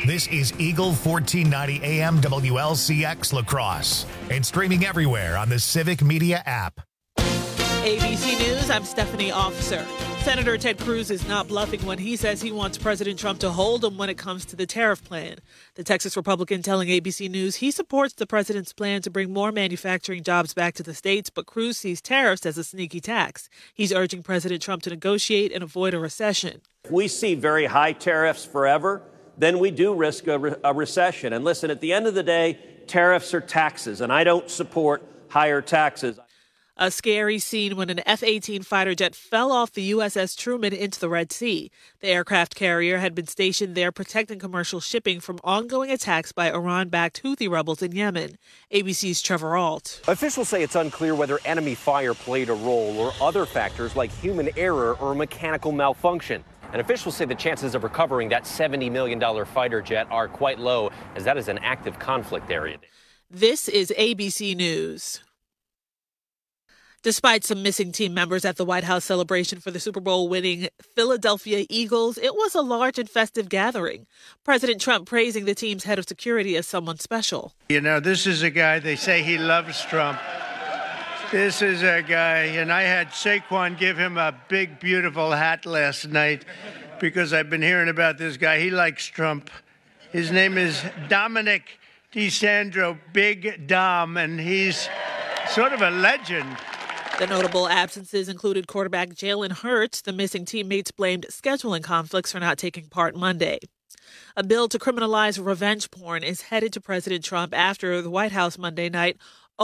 This is Eagle 1490 AM WLCX La Crosse and streaming everywhere on the Civic Media app. ABC News, I'm Stephanie Officer. Senator Ted Cruz is not bluffing when he says he wants President Trump to hold him when it comes to the tariff plan. The Texas Republican telling ABC News he supports the president's plan to bring more manufacturing jobs back to the states, but Cruz sees tariffs as a sneaky tax. He's urging President Trump to negotiate and avoid a recession. If we see very high tariffs forever, then we do risk a recession. And listen, at the end of the day, tariffs are taxes, and I don't support higher taxes. A scary scene when an F-18 fighter jet fell off the USS Truman into the Red Sea. The aircraft carrier had been stationed there protecting commercial shipping from ongoing attacks by Iran-backed Houthi rebels in Yemen. ABC's Trevor Ault. Officials say it's unclear whether enemy fire played a role or other factors like human error or mechanical malfunction. And officials say the chances of recovering that $70 million fighter jet are quite low, as that is an active conflict area. This is ABC News. Despite some missing team members at the White House celebration for the Super Bowl winning Philadelphia Eagles, it was a large and festive gathering. President Trump praising the team's head of security as someone special. You know, this is a guy, they say he loves Trump. This is a guy, and I had Saquon give him a big, beautiful hat last night because I've been hearing about this guy. He likes Trump. His name is Dominic DeSandro, Big Dom, and he's sort of a legend. The notable absences included quarterback Jalen Hurts. The missing teammates blamed scheduling conflicts for not taking part Monday. A bill to criminalize revenge porn is headed to President Trump after the House Monday night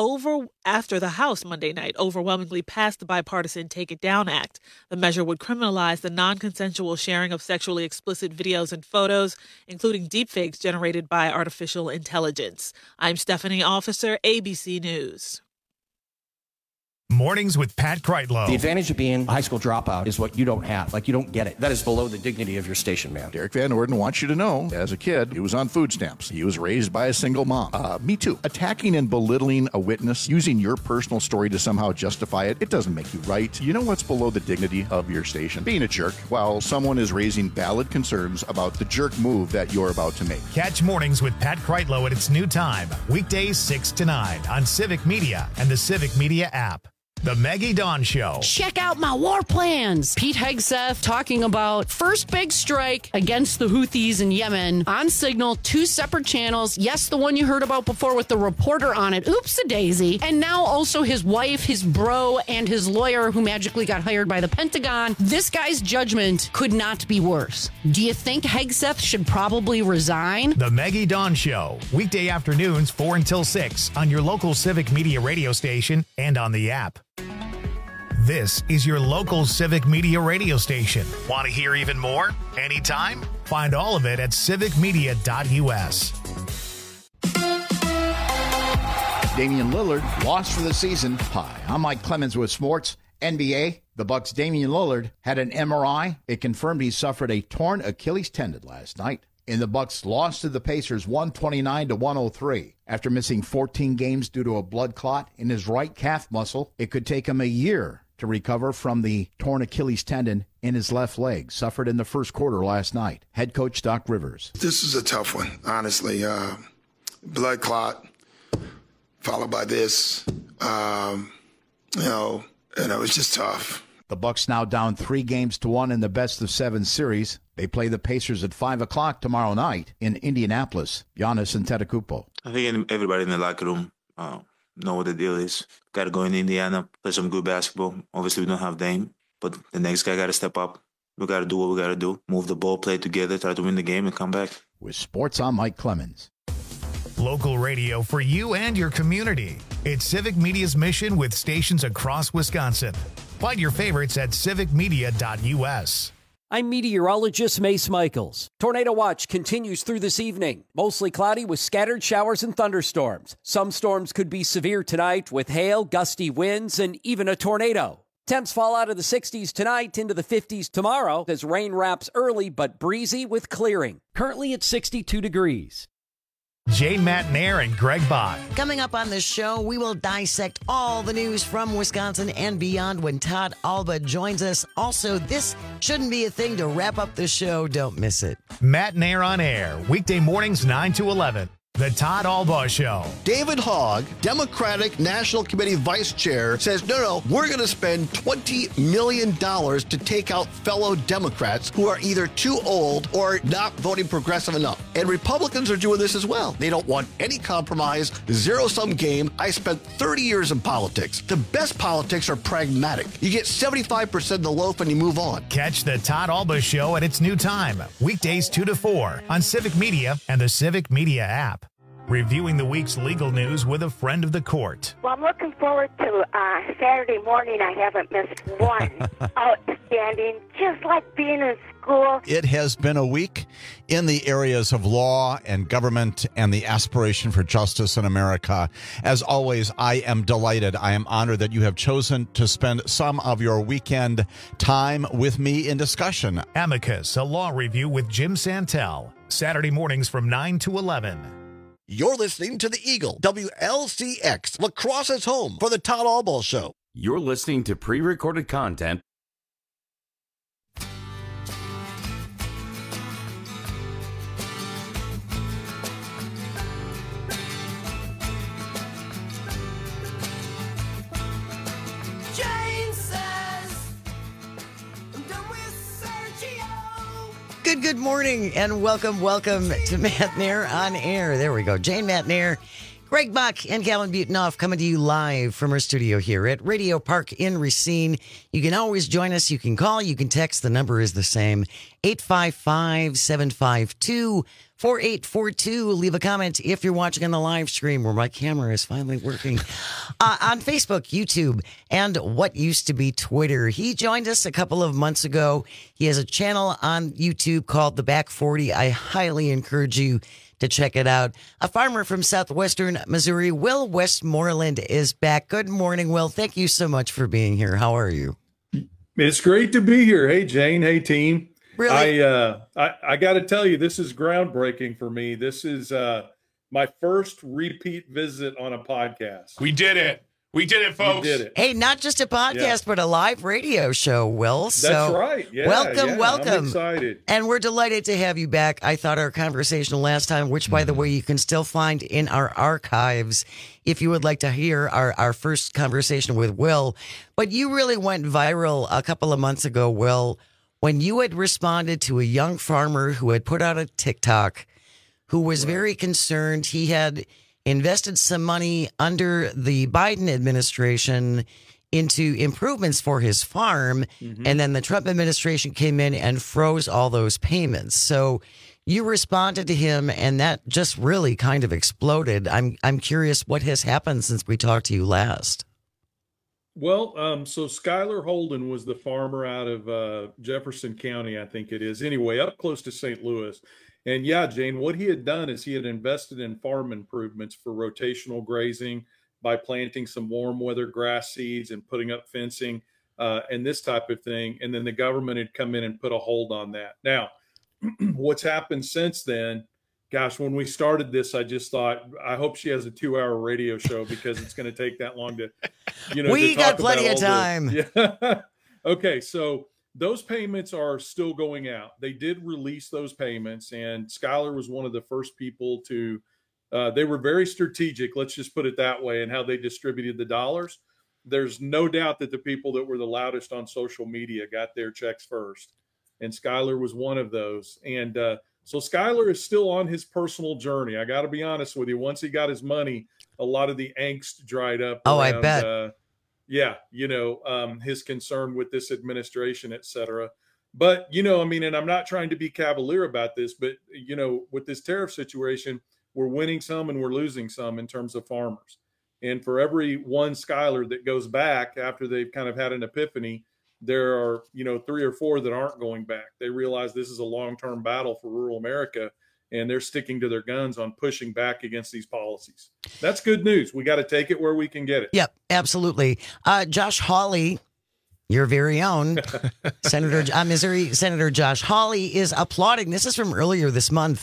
overwhelmingly passed the bipartisan Take It Down Act. The measure would criminalize the non-consensual sharing of sexually explicit videos and photos, including deepfakes generated by artificial intelligence. I'm Stephanie Officer, ABC News. Mornings with Pat Kreitlow. The advantage of being a high school dropout is what you don't have. Like, you don't get it. That is below the dignity of your station, man. Derek Van Orden wants you to know, as a kid, he was on food stamps. He was raised by a single mom. Me too. Attacking and belittling a witness, using your personal story to somehow justify it, it doesn't make you right. You know what's below the dignity of your station? Being a jerk while someone is raising valid concerns about the jerk move that you're about to make. Catch Mornings with Pat Kreitlow at its new time, weekdays 6 to 9 on Civic Media and the Civic Media app. The Maggie Dawn Show. Check out my war plans. Pete Hegseth talking about first big strike against the Houthis in Yemen on Signal, 2 separate channels. Yes, the one you heard about before with the reporter on it. Oops-a-daisy. And now also his wife, his bro, and his lawyer who magically got hired by the Pentagon. This guy's judgment could not be worse. Do you think Hegseth should probably resign? The Maggie Dawn Show. Weekday afternoons 4 until 6 on your local Civic Media radio station and on the app. This is your local Civic Media radio station. Want to hear even more? Anytime? Find all of it at civicmedia.us. Damian Lillard lost for the season. Hi, I'm Mike Clemens with Sports. NBA, the Bucks' Damian Lillard had an MRI. It confirmed he suffered a torn Achilles tendon last night. And the Bucks lost to the Pacers 129-103. After missing 14 games due to a blood clot in his right calf muscle, it could take him a year to recover from the torn Achilles tendon in his left leg, suffered in the first quarter last night. Head coach Doc Rivers. This is a tough one, honestly. Blood clot, followed by this. It's just tough. The Bucks now down 3-1 in the best-of-7 series. They play the Pacers at 5 o'clock tomorrow night in Indianapolis. Giannis Antetokounmpo. I think everybody in the locker room know what the deal is. Got to go in Indiana, play some good basketball. Obviously, we don't have Dame, but the next guy got to step up. We got to do what we got to do. Move the ball, play together, try to win the game, and come back. With sports, I'm Mike Clemens. Local radio for you and your community. It's Civic Media's mission with stations across Wisconsin. Find your favorites at civicmedia.us. I'm meteorologist Mace Michaels. Tornado watch continues through this evening. Mostly cloudy with scattered showers and thunderstorms. Some storms could be severe tonight with hail, gusty winds, and even a tornado. Temps fall out of the 60s tonight into the 50s tomorrow as rain wraps early but breezy with clearing. Currently at 62 degrees. Jane Matnair and Greg Bach. Coming up on the show, we will dissect all the news from Wisconsin and beyond when Todd Alba joins us. Also, this shouldn't be a thing to wrap up the show. Don't miss it. Matnair on Air, weekday mornings 9 to 11. The Todd Alba Show. David Hogg, Democratic National Committee Vice Chair, says, no, we're going to spend $20 million to take out fellow Democrats who are either too old or not voting progressive enough. And Republicans are doing this as well. They don't want any compromise, zero-sum game. I spent 30 years in politics. The best politics are pragmatic. You get 75% of the loaf and you move on. Catch the Todd Alba Show at its new time, weekdays 2 to 4 on Civic Media and the Civic Media app. Reviewing the week's legal news with a friend of the court. Well, I'm looking forward to Saturday morning. I haven't missed one. Outstanding, just like being in school. It has been a week in the areas of law and government and the aspiration for justice in America. As always, I am delighted. I am honored that you have chosen to spend some of your weekend time with me in discussion. Amicus, a law review with Jim Santel. Saturday mornings from 9 to 11. You're listening to the Eagle, WLCX, La Crosse's home for the Todd Alba Show. You're listening to pre-recorded content. Good morning and welcome to Matnair on Air. There we go. Jane Matnair, Greg Bach, and Calvin Butonoff coming to you live from our studio here at Radio Park in Racine. You can always join us. You can call. You can text. The number is the same, 855-752-4842. Leave a comment if you're watching on the live stream where my camera is finally working. On Facebook, YouTube, and what used to be Twitter. He joined us a couple of months ago. He has a channel on YouTube called The Back 40. I highly encourage you to check it out. A farmer from southwestern Missouri, Will Westmoreland, is back. Good morning, Will. Thank you so much for being here. How are you? It's great to be here. Hey, Jane. Hey, team. Really? I got to tell you, this is groundbreaking for me. This is my first repeat visit on a podcast. We did it. We did it, folks. We did it. Hey, not just a podcast, but a live radio show, Will. So that's right. Yeah, welcome. I'm excited. And we're delighted to have you back. I thought our conversation last time, which, by the way, you can still find in our archives if you would like to hear our first conversation with Will. But you really went viral a couple of months ago, Will, when you had responded to a young farmer who had put out a TikTok who was very concerned. He had invested some money under the Biden administration into improvements for his farm. Mm-hmm. And then the Trump administration came in and froze all those payments. So you responded to him and that just really kind of exploded. I'm curious what has happened since we talked to you last. Well, so Skylar Holden was the farmer out of Jefferson County, I think it is. Anyway, up close to St. Louis. And yeah, Jane, what he had done is he had invested in farm improvements for rotational grazing by planting some warm weather grass seeds and putting up fencing and this type of thing. And then the government had come in and put a hold on that. Now, what's happened since then, gosh, when we started this, I just thought, I hope she has a 2-hour radio show because it's going to take that long to, we got plenty of time. Yeah. Okay. So those payments are still going out. They did release those payments, and Skylar was one of the first people to, they were very strategic, let's just put it that way, in how they distributed the dollars. There's no doubt that the people that were the loudest on social media got their checks first, and Skylar was one of those. And so Skylar is still on his personal journey. I got to be honest with you. Once he got his money, a lot of the angst dried up. Oh, around, I bet. His concern with this administration, et cetera. But, and I'm not trying to be cavalier about this, but, with this tariff situation, we're winning some and we're losing some in terms of farmers. And for every one Skylar that goes back after they've kind of had an epiphany, there are, 3 or 4 that aren't going back. They realize this is a long-term battle for rural America, and they're sticking to their guns on pushing back against these policies. That's good news. We got to take it where we can get it. Yep, absolutely. Josh Hawley, your very own Missouri Senator Josh Hawley is applauding. This is from earlier this month.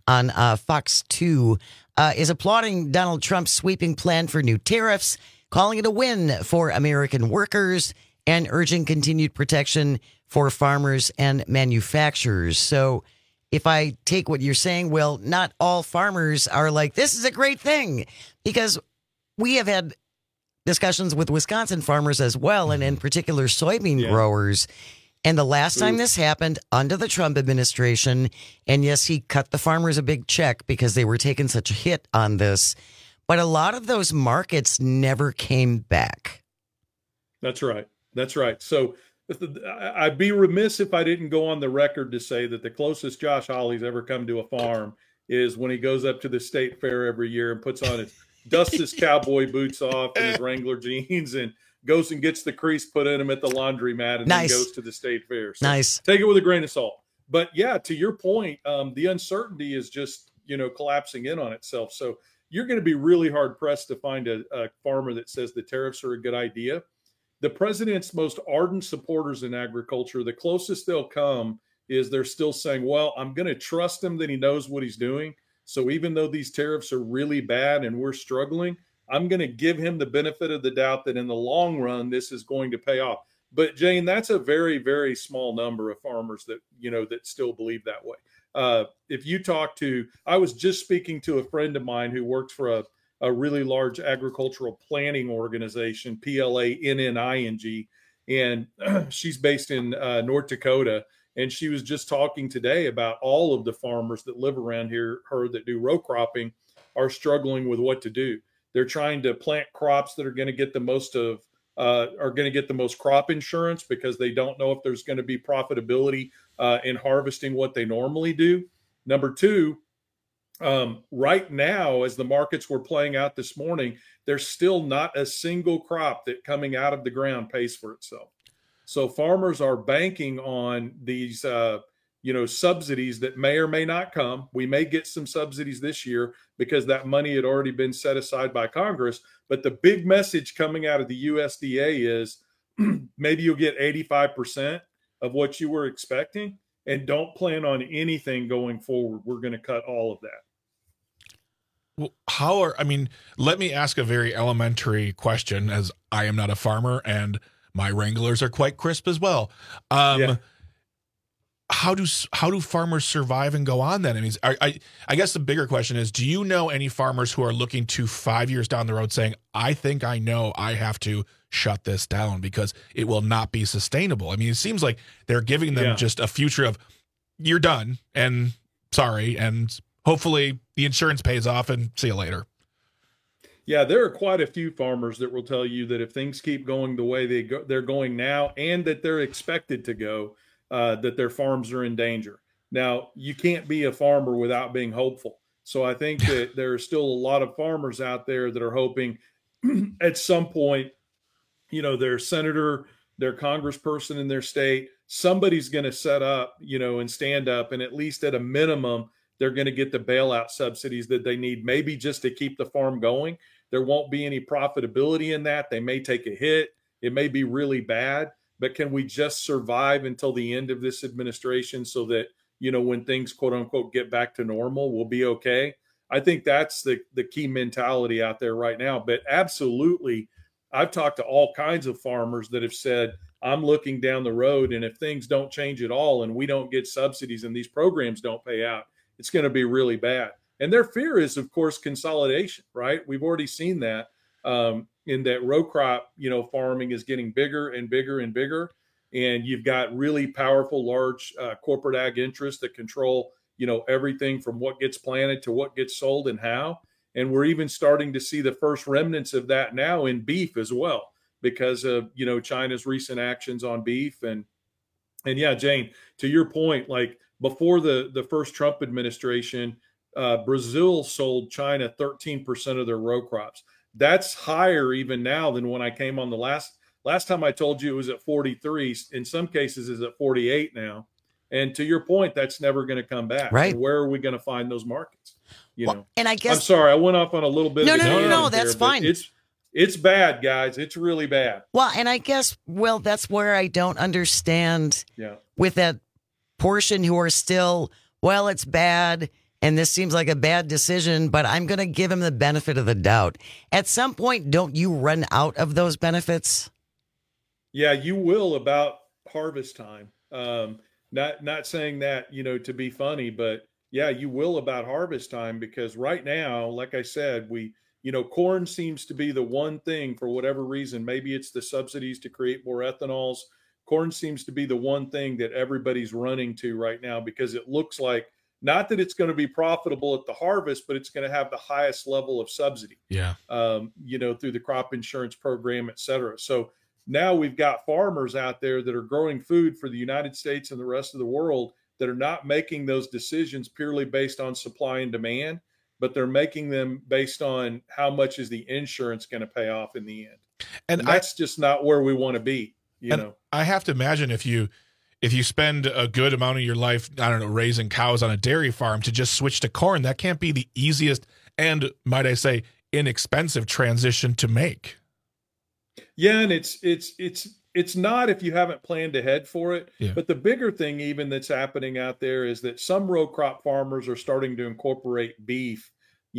on Fox 2 is applauding Donald Trump's sweeping plan for new tariffs, calling it a win for American workers, and urging continued protection for farmers and manufacturers. So if I take what you're saying, Will, not all farmers are like, this is a great thing, because we have had discussions with Wisconsin farmers as well, and in particular soybean growers. And the last time this happened under the Trump administration, and yes, he cut the farmers a big check because they were taking such a hit on this, but a lot of those markets never came back. That's right. That's right. So I'd be remiss if I didn't go on the record to say that the closest Josh Hawley's ever come to a farm is when he goes up to the state fair every year and puts on dusts his cowboy boots off and his Wrangler jeans and goes and gets the crease put in him at the laundromat and then goes to the state fair. So take it with a grain of salt. But yeah, to your point, the uncertainty is just, collapsing in on itself. So you're going to be really hard pressed to find a farmer that says the tariffs are a good idea. The president's most ardent supporters in agriculture, the closest they'll come is they're still saying, well, I'm going to trust him that he knows what he's doing. So even though these tariffs are really bad and we're struggling, I'm going to give him the benefit of the doubt that in the long run, this is going to pay off. But Jane, that's a very, very small number of farmers that, that still believe that way. If you talk to, I was just speaking to a friend of mine who works for a really large agricultural planning organization, PLANNING, and she's based in North Dakota. And she was just talking today about all of the farmers that live around here, that do row cropping, are struggling with what to do. They're trying to plant crops that are going to get the most crop insurance because they don't know if there's going to be profitability in harvesting what they normally do. Number two, right now, as the markets were playing out this morning, there's still not a single crop that coming out of the ground pays for itself. So farmers are banking on these, subsidies that may or may not come. We may get some subsidies this year because that money had already been set aside by Congress. But the big message coming out of the USDA is maybe you'll get 85% of what you were expecting and don't plan on anything going forward. We're going to cut all of that. Well, let me ask a very elementary question, as I am not a farmer and my Wranglers are quite crisp as well. How do farmers survive and go on then? I guess the bigger question is, do you know any farmers who are looking to 5 years down the road saying, I think I know I have to shut this down because it will not be sustainable? It seems like they're giving them just a future of you're done and sorry, and hopefully the insurance pays off and see you later. Yeah, there are quite a few farmers that will tell you that if things keep going the way they're going now, and that they're expected to go, that their farms are in danger. Now, you can't be a farmer without being hopeful. So I think that there are still a lot of farmers out there that are hoping at some point, their senator, their congressperson in their state, somebody's going to set up, and stand up, and at least at a minimum, they're going to get the bailout subsidies that they need, maybe just to keep the farm going. There won't be any profitability in that. They may take a hit. It may be really bad, but can we just survive until the end of this administration so that, when things, quote unquote, get back to normal, we'll be okay? I think that's the key mentality out there right now. But absolutely, I've talked to all kinds of farmers that have said, I'm looking down the road, and if things don't change at all and we don't get subsidies and these programs don't pay out, it's going to be really bad. And their fear is, of course, consolidation, right? We've already seen that in that row crop, farming is getting bigger and bigger and bigger. And you've got really powerful, large corporate ag interests that control, everything from what gets planted to what gets sold and how. And we're even starting to see the first remnants of that now in beef as well, because of, China's recent actions on beef. And yeah, Jane, to your point, like before the first Trump administration, Brazil sold China 13% of their row crops. That's higher even now than when I came on the last time I told you it was at 43. In some cases is at 48 now. And to your point, that's never going to come back. Right. And where are we going to find those markets? And I guess I'm sorry, I went off on a little bit. No, that's fine. It's bad, guys. It's really bad. Well, and I guess, that's where I don't understand with that portion who are still, it's bad. and this seems like a bad decision, but I'm going to give him the benefit of the doubt. At some point, don't you run out of those benefits? Yeah, you will about harvest time. Not saying that, to be funny, but yeah, you will about harvest time, because right now, like I said, corn seems to be the one thing for whatever reason. Maybe it's the subsidies to create more ethanols. Corn seems to be the one thing that everybody's running to right now, because it looks like, not that it's going to be profitable at the harvest, but it's going to have the highest level of subsidy. Yeah. Through the crop insurance program, et cetera. So now we've got farmers out there that are growing food for the United States and the rest of the world that are not making those decisions purely based on supply and demand, but they're making them based on how much is the insurance going to pay off in the end. And that's just not where we want to be, you know. I have to imagine if you spend a good amount of your life, I don't know, raising cows on a dairy farm, to just switch to corn, that can't be the easiest and, might I say, inexpensive transition to make. Yeah, and it's not if you haven't planned ahead for it. Yeah. But the bigger thing even that's happening out there is that some row crop farmers are starting to incorporate beef,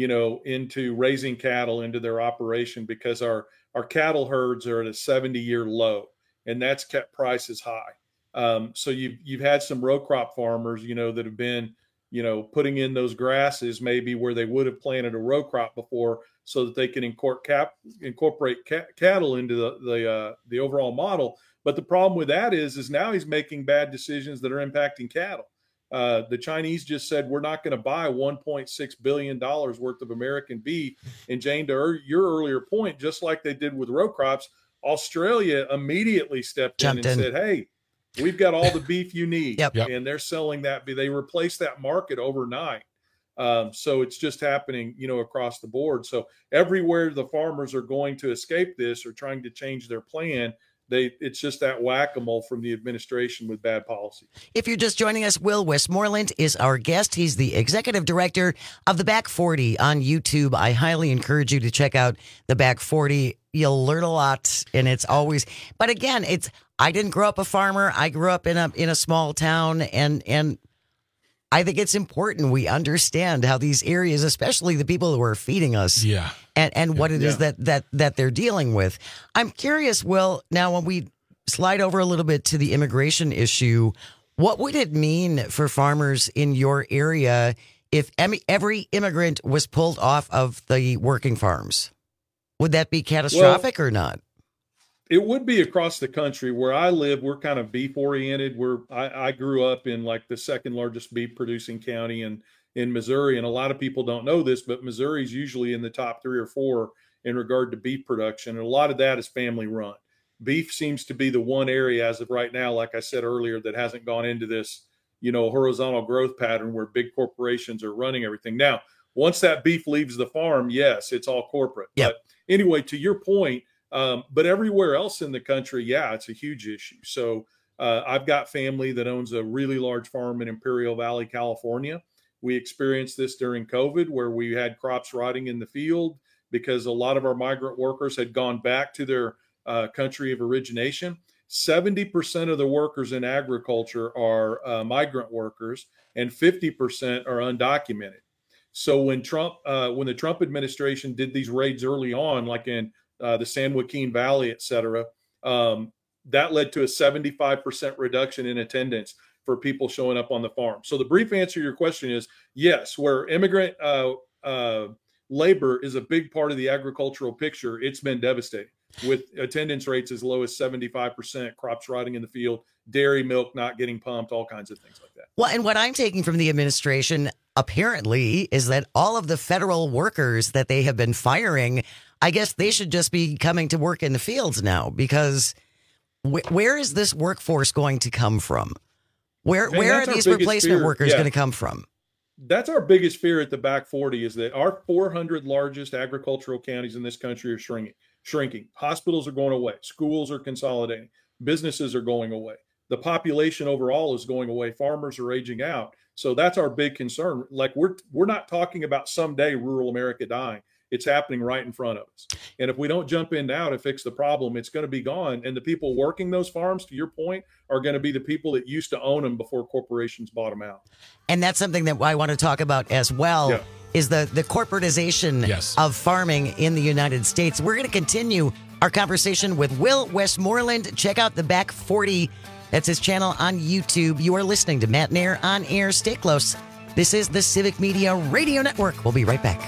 into raising cattle into their operation, because our cattle herds are at a 70-year low, and that's kept prices high. So you've had some row crop farmers, that have been, putting in those grasses maybe where they would have planted a row crop before, so that they can incorporate cattle into the overall model. But the problem with that is now he's making bad decisions that are impacting cattle. The Chinese just said, we're not going to buy $1.6 billion worth of American beef. And Jane, to your earlier point, just like they did with row crops, Australia immediately stepped in and said, hey, we've got all the beef you need. Yep. And they're selling that. They replaced that market overnight. So it's just happening, across the board. So everywhere the farmers are going to escape this or trying to change their plan, it's just that whack-a-mole from the administration with bad policy. If you're just joining us, Will Westmoreland is our guest. He's the executive director of the Back 40 on YouTube. I highly encourage you to check out the Back 40. You'll learn a lot, and it's always, but again, I didn't grow up a farmer. I grew up in a small town, and I think it's important we understand how these areas, especially the people who are feeding us, and what it is that they're dealing with. I'm curious, Will, now when we slide over a little bit to the immigration issue, what would it mean for farmers in your area if every immigrant was pulled off of the working farms? Would that be catastrophic or not? It would be across the country. Where I live, we're kind of beef oriented. I grew up in like the second largest beef producing county in Missouri. And a lot of people don't know this, but Missouri is usually in the top 3 or 4 in regard to beef production. And a lot of that is family run. Beef seems to be the one area as of right now, like I said earlier, that hasn't gone into this, horizontal growth pattern where big corporations are running everything. Now, once that beef leaves the farm, yes, it's all corporate. Yep. But anyway, to your point, but everywhere else in the country, it's a huge issue. So I've got family that owns a really large farm in Imperial Valley, California. We experienced this during COVID, where we had crops rotting in the field because a lot of our migrant workers had gone back to their country of origination. 70% of the workers in agriculture are migrant workers, and 50% are undocumented. So when the Trump administration did these raids early on, like in the San Joaquin Valley, et cetera, that led to a 75% reduction in attendance for people showing up on the farm. So the brief answer to your question is yes, where immigrant labor is a big part of the agricultural picture, it's been devastating, with attendance rates as low as 75%, crops rotting in the field, dairy milk not getting pumped, all kinds of things like that. Well, and what I'm taking from the administration, apparently, is that all of the federal workers that they have been firing, I guess they should just be coming to work in the fields now, because where is this workforce going to come from? Where are these replacement workers going to come from? That's our biggest fear at the Back 40, is that our 400 largest agricultural counties in this country are shrinking. Hospitals are going away. Schools are consolidating. Businesses are going away. The population overall is going away. Farmers are aging out. So that's our big concern. Like we're not talking about someday rural America dying. It's happening right in front of us. And if we don't jump in now to fix the problem, it's going to be gone. And the people working those farms, to your point, are going to be the people that used to own them before corporations bought them out. And that's something that I want to talk about as well. Yeah. Is the corporatization of farming in the United States. We're going to continue our conversation with Will Westmoreland. Check out the Back 40. That's his channel on YouTube. You are listening to Matt Nair on air. Stay close. This is the Civic Media Radio Network. We'll be right back.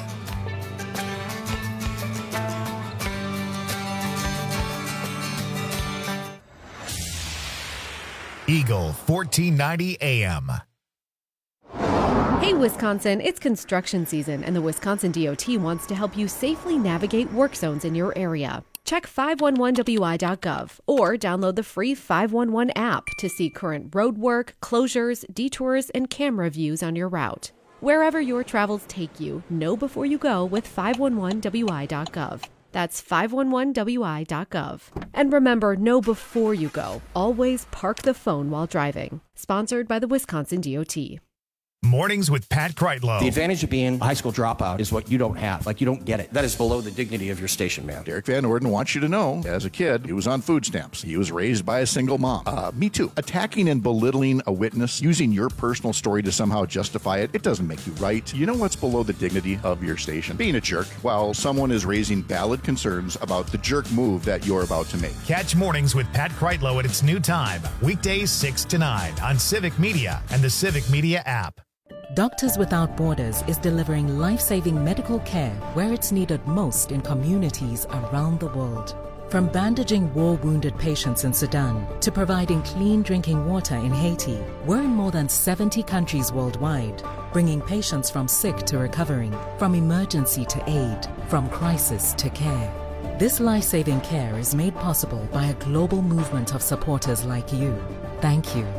Eagle 1490 AM. Hey, Wisconsin, it's construction season, and the Wisconsin DOT wants to help you safely navigate work zones in your area. Check 511wi.gov or download the free 511 app to see current road work, closures, detours, and camera views on your route. Wherever your travels take you, know before you go with 511wi.gov. That's 511wi.gov. And remember, know before you go. Always park the phone while driving. Sponsored by the Wisconsin DOT. Mornings with Pat Kreitlow. The advantage of being a high school dropout is what you don't have. Like, you don't get it. That is below the dignity of your station, man. Derek Van Orden wants you to know, as a kid, he was on food stamps. He was raised by a single mom. Me too. Attacking and belittling a witness, using your personal story to somehow justify it, it doesn't make you right. You know what's below the dignity of your station? Being a jerk while someone is raising valid concerns about the jerk move that you're about to make. Catch Mornings with Pat Kreitlow at its new time, weekdays 6 to 9 on Civic Media and the Civic Media app. Doctors Without Borders is delivering life-saving medical care where it's needed most in communities around the world. From bandaging war-wounded patients in Sudan to providing clean drinking water in Haiti, we're in more than 70 countries worldwide, bringing patients from sick to recovering, from emergency to aid, from crisis to care. This life-saving care is made possible by a global movement of supporters like you. Thank you.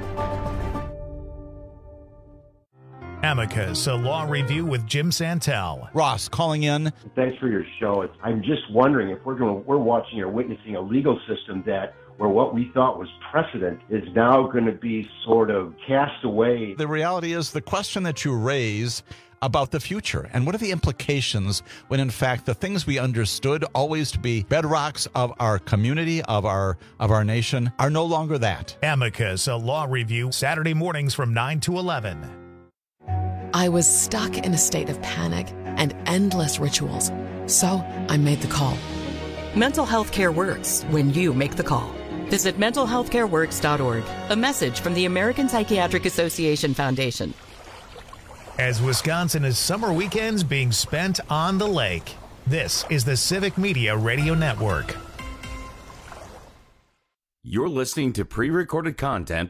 Amicus, a law review with Jim Santel. Ross calling in. Thanks for your show. I'm just wondering if we're watching or witnessing a legal system where what we thought was precedent is now going to be sort of cast away. The reality is the question that you raise about the future and what are the implications when in fact the things we understood always to be bedrocks of our community, of our nation, are no longer that. Amicus, a law review, Saturday mornings from 9 to 11. I was stuck in a state of panic and endless rituals, so I made the call. Mental health care works when you make the call. Visit mentalhealthcareworks.org. A message from the American Psychiatric Association Foundation. As Wisconsin is summer weekends being spent on the lake, this is the Civic Media Radio Network. You're listening to pre-recorded content.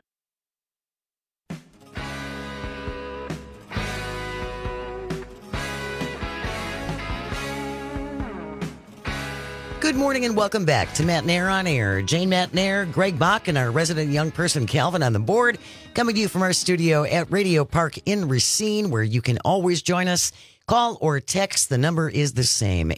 Good morning and welcome back to Matt Nair on Air. Jane Matt Nair, Greg Bach, and our resident young person Calvin on the board, coming to you from our studio at Radio Park in Racine, where you can always join us. Call or text. The number is the same,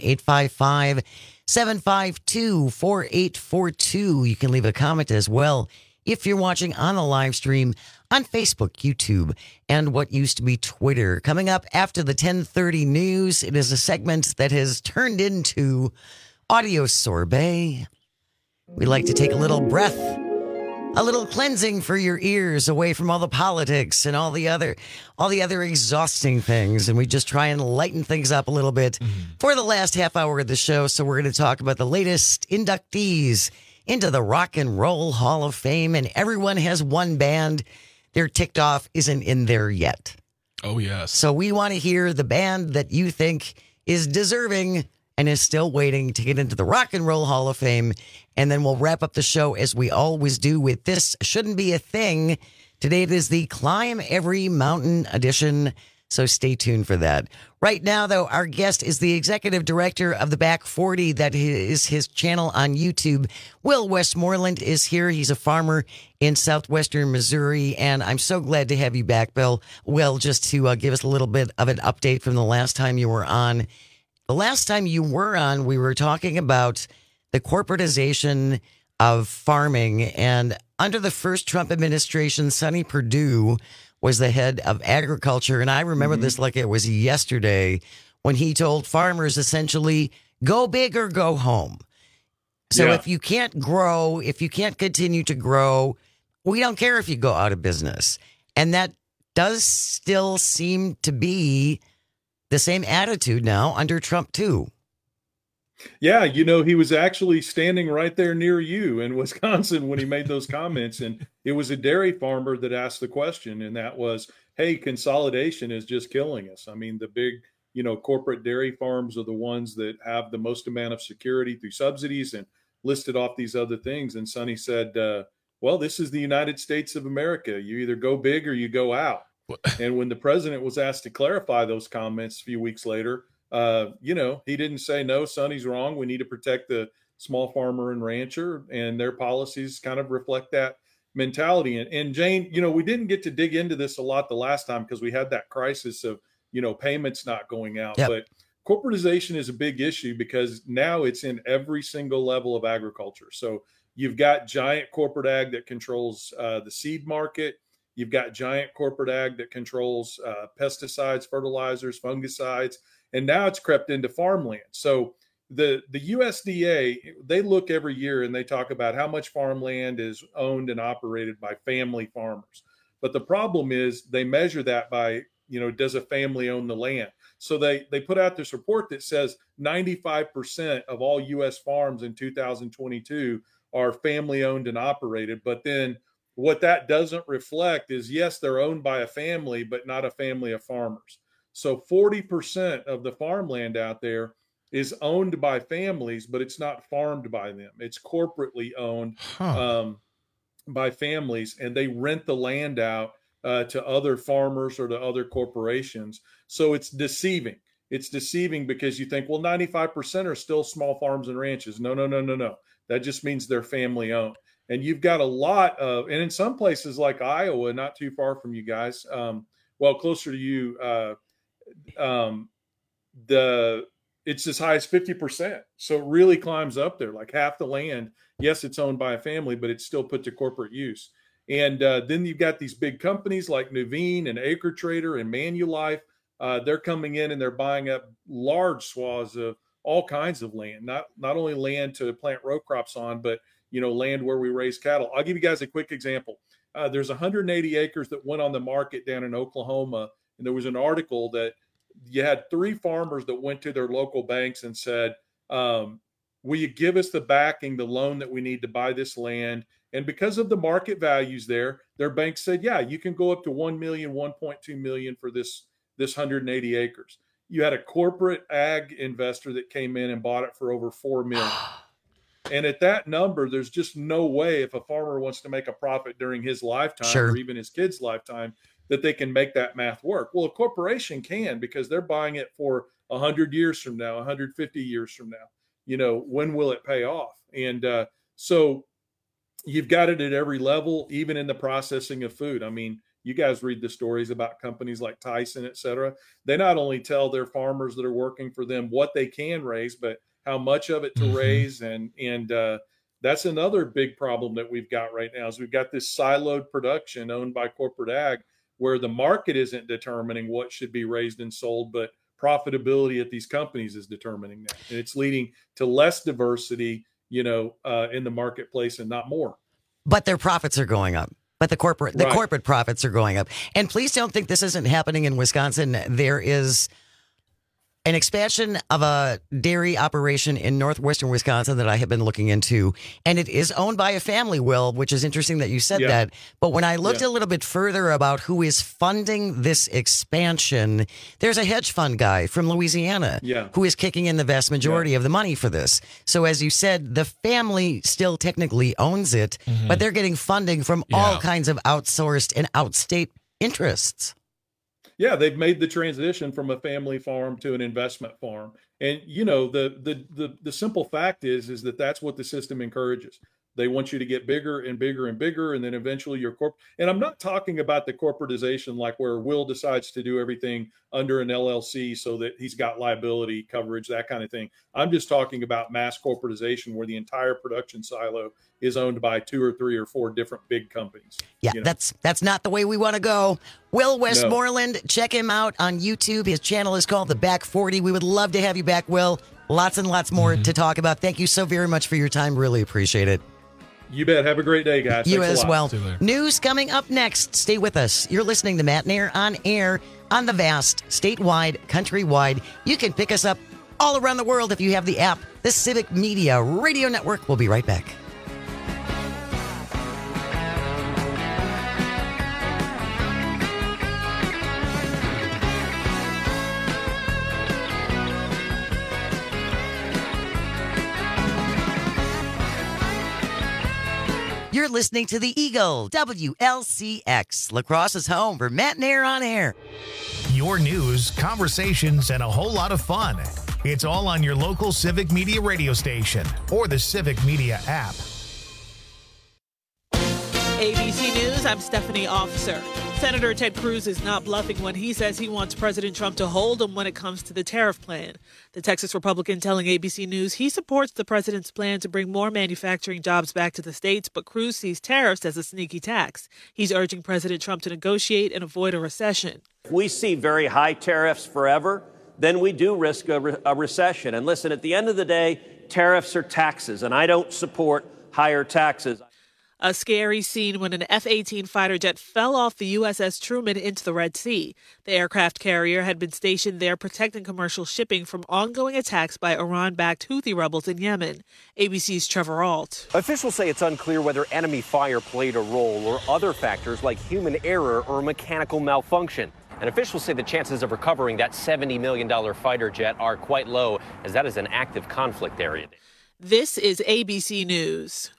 855-752-4842. You can leave a comment as well if you're watching on the live stream on Facebook, YouTube, and what used to be Twitter. Coming up after the 10:30 news, it is a segment that has turned into Audio Sorbet. We like to take a little breath, a little cleansing for your ears away from all the politics and all the other exhausting things. And we just try and lighten things up a little bit for the last half hour of the show. So we're going to talk about the latest inductees into the Rock and Roll Hall of Fame. And everyone has one band their ticked off isn't in there yet. Oh, yes. So we want to hear the band that you think is deserving and is still waiting to get into the Rock and Roll Hall of Fame. And then we'll wrap up the show as we always do with This Shouldn't Be a Thing. Today it is the Climb Every Mountain edition, so stay tuned for that. Right now, though, our guest is the executive director of the Back 40. That is his channel on YouTube. Will Westmoreland is here. He's a farmer in southwestern Missouri, and I'm so glad to have you back, Bill. Will, just to give us a little bit of an update from the last time you were on. The last time you were on, we were talking about the corporatization of farming. And under the first Trump administration, Sonny Perdue was the head of agriculture. And I remember this like it was yesterday when he told farmers essentially, go big or go home. So if you can't grow, if you can't continue to grow, we don't care if you go out of business. And that does still seem to be the same attitude now under Trump, too. Yeah, you know, he was actually standing right there near you in Wisconsin when he made those comments. And it was a dairy farmer that asked the question, and that was, hey, consolidation is just killing us. I mean, the big, you know, corporate dairy farms are the ones that have the most amount of security through subsidies, and listed off these other things. And Sonny said, well, this is the United States of America. You either go big or you go out. And when the president was asked to clarify those comments a few weeks later, you know, he didn't say, no, Sonny's wrong. We need to protect the small farmer and rancher, and their policies kind of reflect that mentality. And Jane, you know, we didn't get to dig into this a lot the last time because we had that crisis of, you know, payments not going out. Yep. But corporatization is a big issue because now it's in every single level of agriculture. So you've got giant corporate ag that controls the seed market. You've got giant corporate ag that controls pesticides, fertilizers, fungicides, and now it's crept into farmland. So the USDA, they look every year and they talk about how much farmland is owned and operated by family farmers. But the problem is they measure that by, you know, does a family own the land? So they put out this report that says 95% of all U.S. farms in 2022 are family owned and operated. But then what that doesn't reflect is, yes, they're owned by a family, but not a family of farmers. So 40% of the farmland out there is owned by families, but it's not farmed by them. It's corporately owned by families, and they rent the land out to other farmers or to other corporations. So it's deceiving. It's deceiving because you think, well, 95% are still small farms and ranches. No. That just means they're family owned. And you've got a lot of, and in some places like Iowa, not too far from you guys, well, closer to you, it's as high as 50%. So it really climbs up there, like half the land. Yes, it's owned by a family, but it's still put to corporate use. And then you've got these big companies like Nuveen and Acre Trader and Manulife. They're coming in and they're buying up large swaths of all kinds of land, not only land to plant row crops on, but, you know, land where we raise cattle. I'll give you guys a quick example. There's 180 acres that went on the market down in Oklahoma. And there was an article that you had 3 farmers that went to their local banks and said, will you give us the backing, the loan that we need to buy this land? And because of the market values there, their bank said, yeah, you can go up to 1 million, 1.2 million for this 180 acres. You had a corporate ag investor that came in and bought it for over 4 million. And at that number, there's just no way, if a farmer wants to make a profit during his lifetime or even his kid's lifetime, that they can make that math work. Well, a corporation can, because they're buying it for 100 years from now, 150 years from now. You know, when will it pay off? And so you've got it at every level, even in the processing of food. I mean, you guys read the stories about companies like Tyson, et cetera. They not only tell their farmers that are working for them what they can raise, but how much of it to raise. And that's another big problem that we've got right now is we've got this siloed production owned by corporate ag where the market isn't determining what should be raised and sold, but profitability at these companies is determining that. And it's leading to less diversity, you know, in the marketplace and not more. But their profits are going up. But the corporate profits are going up. And please don't think this isn't happening in Wisconsin. There is an expansion of a dairy operation in northwestern Wisconsin that I have been looking into, and it is owned by a family, Will, which is interesting that you said that. But when I looked a little bit further about who is funding this expansion, there's a hedge fund guy from Louisiana who is kicking in the vast majority of the money for this. So as you said, the family still technically owns it, but they're getting funding from all kinds of outsourced and outstate interests. Yeah, they've made the transition from a family farm to an investment farm. And, you know, the simple fact is that that's what the system encourages. They want you to get bigger and bigger and bigger, and then eventually your and I'm not talking about the corporatization like where Will decides to do everything under an LLC so that he's got liability coverage, that kind of thing. I'm just talking about mass corporatization where the entire production silo is owned by 2 or 3 or 4 different big companies. Yeah, that's not the way we want to go. Will Westmoreland, check him out on YouTube. His channel is called The Back 40. We would love to have you back, Will. Lots and lots more to talk about. Thank you so very much for your time. Really appreciate it. You bet. Have a great day, guys. You Thanks as well. News coming up next. Stay with us. You're listening to Matt Nair on air on the vast, statewide, countrywide. You can pick us up all around the world if you have the app. The Civic Media Radio Network. We'll be right back. You're listening to the Eagle, WLCX, La Crosse's home for Matt Nair on air. Your news, conversations, and a whole lot of fun. It's all on your local Civic Media radio station or the Civic Media app. ABC News, I'm Stephanie Officer. Senator Ted Cruz is not bluffing when he says he wants President Trump to hold him when it comes to the tariff plan. The Texas Republican telling ABC News he supports the president's plan to bring more manufacturing jobs back to the states, but Cruz sees tariffs as a sneaky tax. He's urging President Trump to negotiate and avoid a recession. If we see very high tariffs forever, then we do risk a recession. And listen, at the end of the day, tariffs are taxes, and I don't support higher taxes. A scary scene when an F-18 fighter jet fell off the USS Truman into the Red Sea. The aircraft carrier had been stationed there protecting commercial shipping from ongoing attacks by Iran-backed Houthi rebels in Yemen. ABC's Trevor Ault. Officials say it's unclear whether enemy fire played a role or other factors like human error or mechanical malfunction. And officials say the chances of recovering that $70 million fighter jet are quite low, as that is an active conflict area. This is ABC News.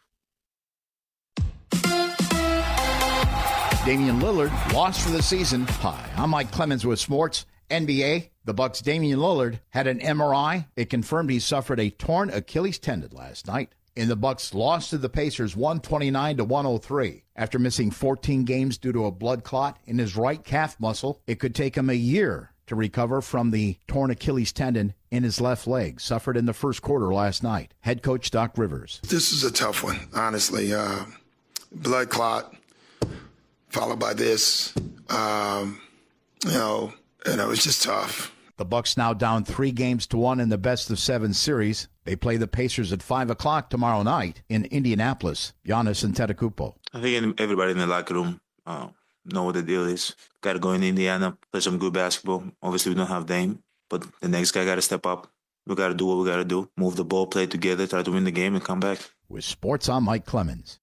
Damian Lillard lost for the season. Hi, I'm Mike Clemens with sports. NBA, the Bucks' Damian Lillard had an MRI. It confirmed he suffered a torn Achilles tendon last night. And the Bucks lost to the Pacers 129-103. After missing 14 games due to a blood clot in his right calf muscle, it could take him a year to recover from the torn Achilles tendon in his left leg, suffered in the first quarter last night. Head coach Doc Rivers. This is a tough one, honestly. Blood clot, followed by this, and it was just tough. The Bucks now down 3-1 in the best-of-7 series. They play the Pacers at 5 o'clock tomorrow night in Indianapolis. Giannis Antetokounmpo. I think everybody in the locker room know what the deal is. Got to go in Indiana, play some good basketball. Obviously, we don't have Dame, but the next guy got to step up. We got to do what we got to do. Move the ball, play together, try to win the game, and come back. With sports, I'm Mike Clemens.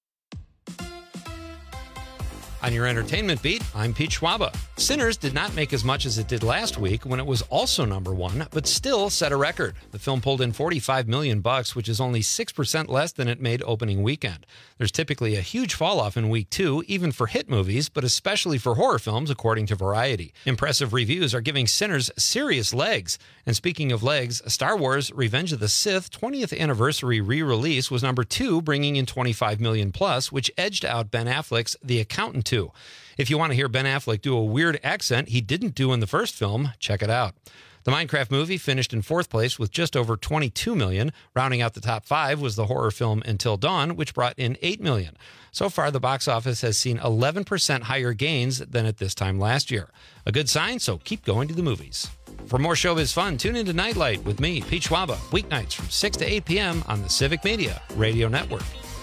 On your entertainment beat, I'm Pete Schwaba. Sinners did not make as much as it did last week when it was also number one, but still set a record. The film pulled in $45 million, which is only 6% less than it made opening weekend. There's typically a huge fall-off in week two, even for hit movies, but especially for horror films, according to Variety. Impressive reviews are giving Sinners serious legs. And speaking of legs, Star Wars Revenge of the Sith 20th anniversary re-release was number two, bringing in $25 million plus, which edged out Ben Affleck's The Accountant 2. If you want to hear Ben Affleck do a weird accent he didn't do in the first film, check it out. The Minecraft movie finished in fourth place with just over $22 million. Rounding out the top five was the horror film Until Dawn, which brought in $8 million. So far, the box office has seen 11% higher gains than at this time last year. A good sign, so keep going to the movies. For more showbiz fun, tune into Nightlight with me, Pete Schwaba, weeknights from 6 to 8 p.m. on the Civic Media Radio Network.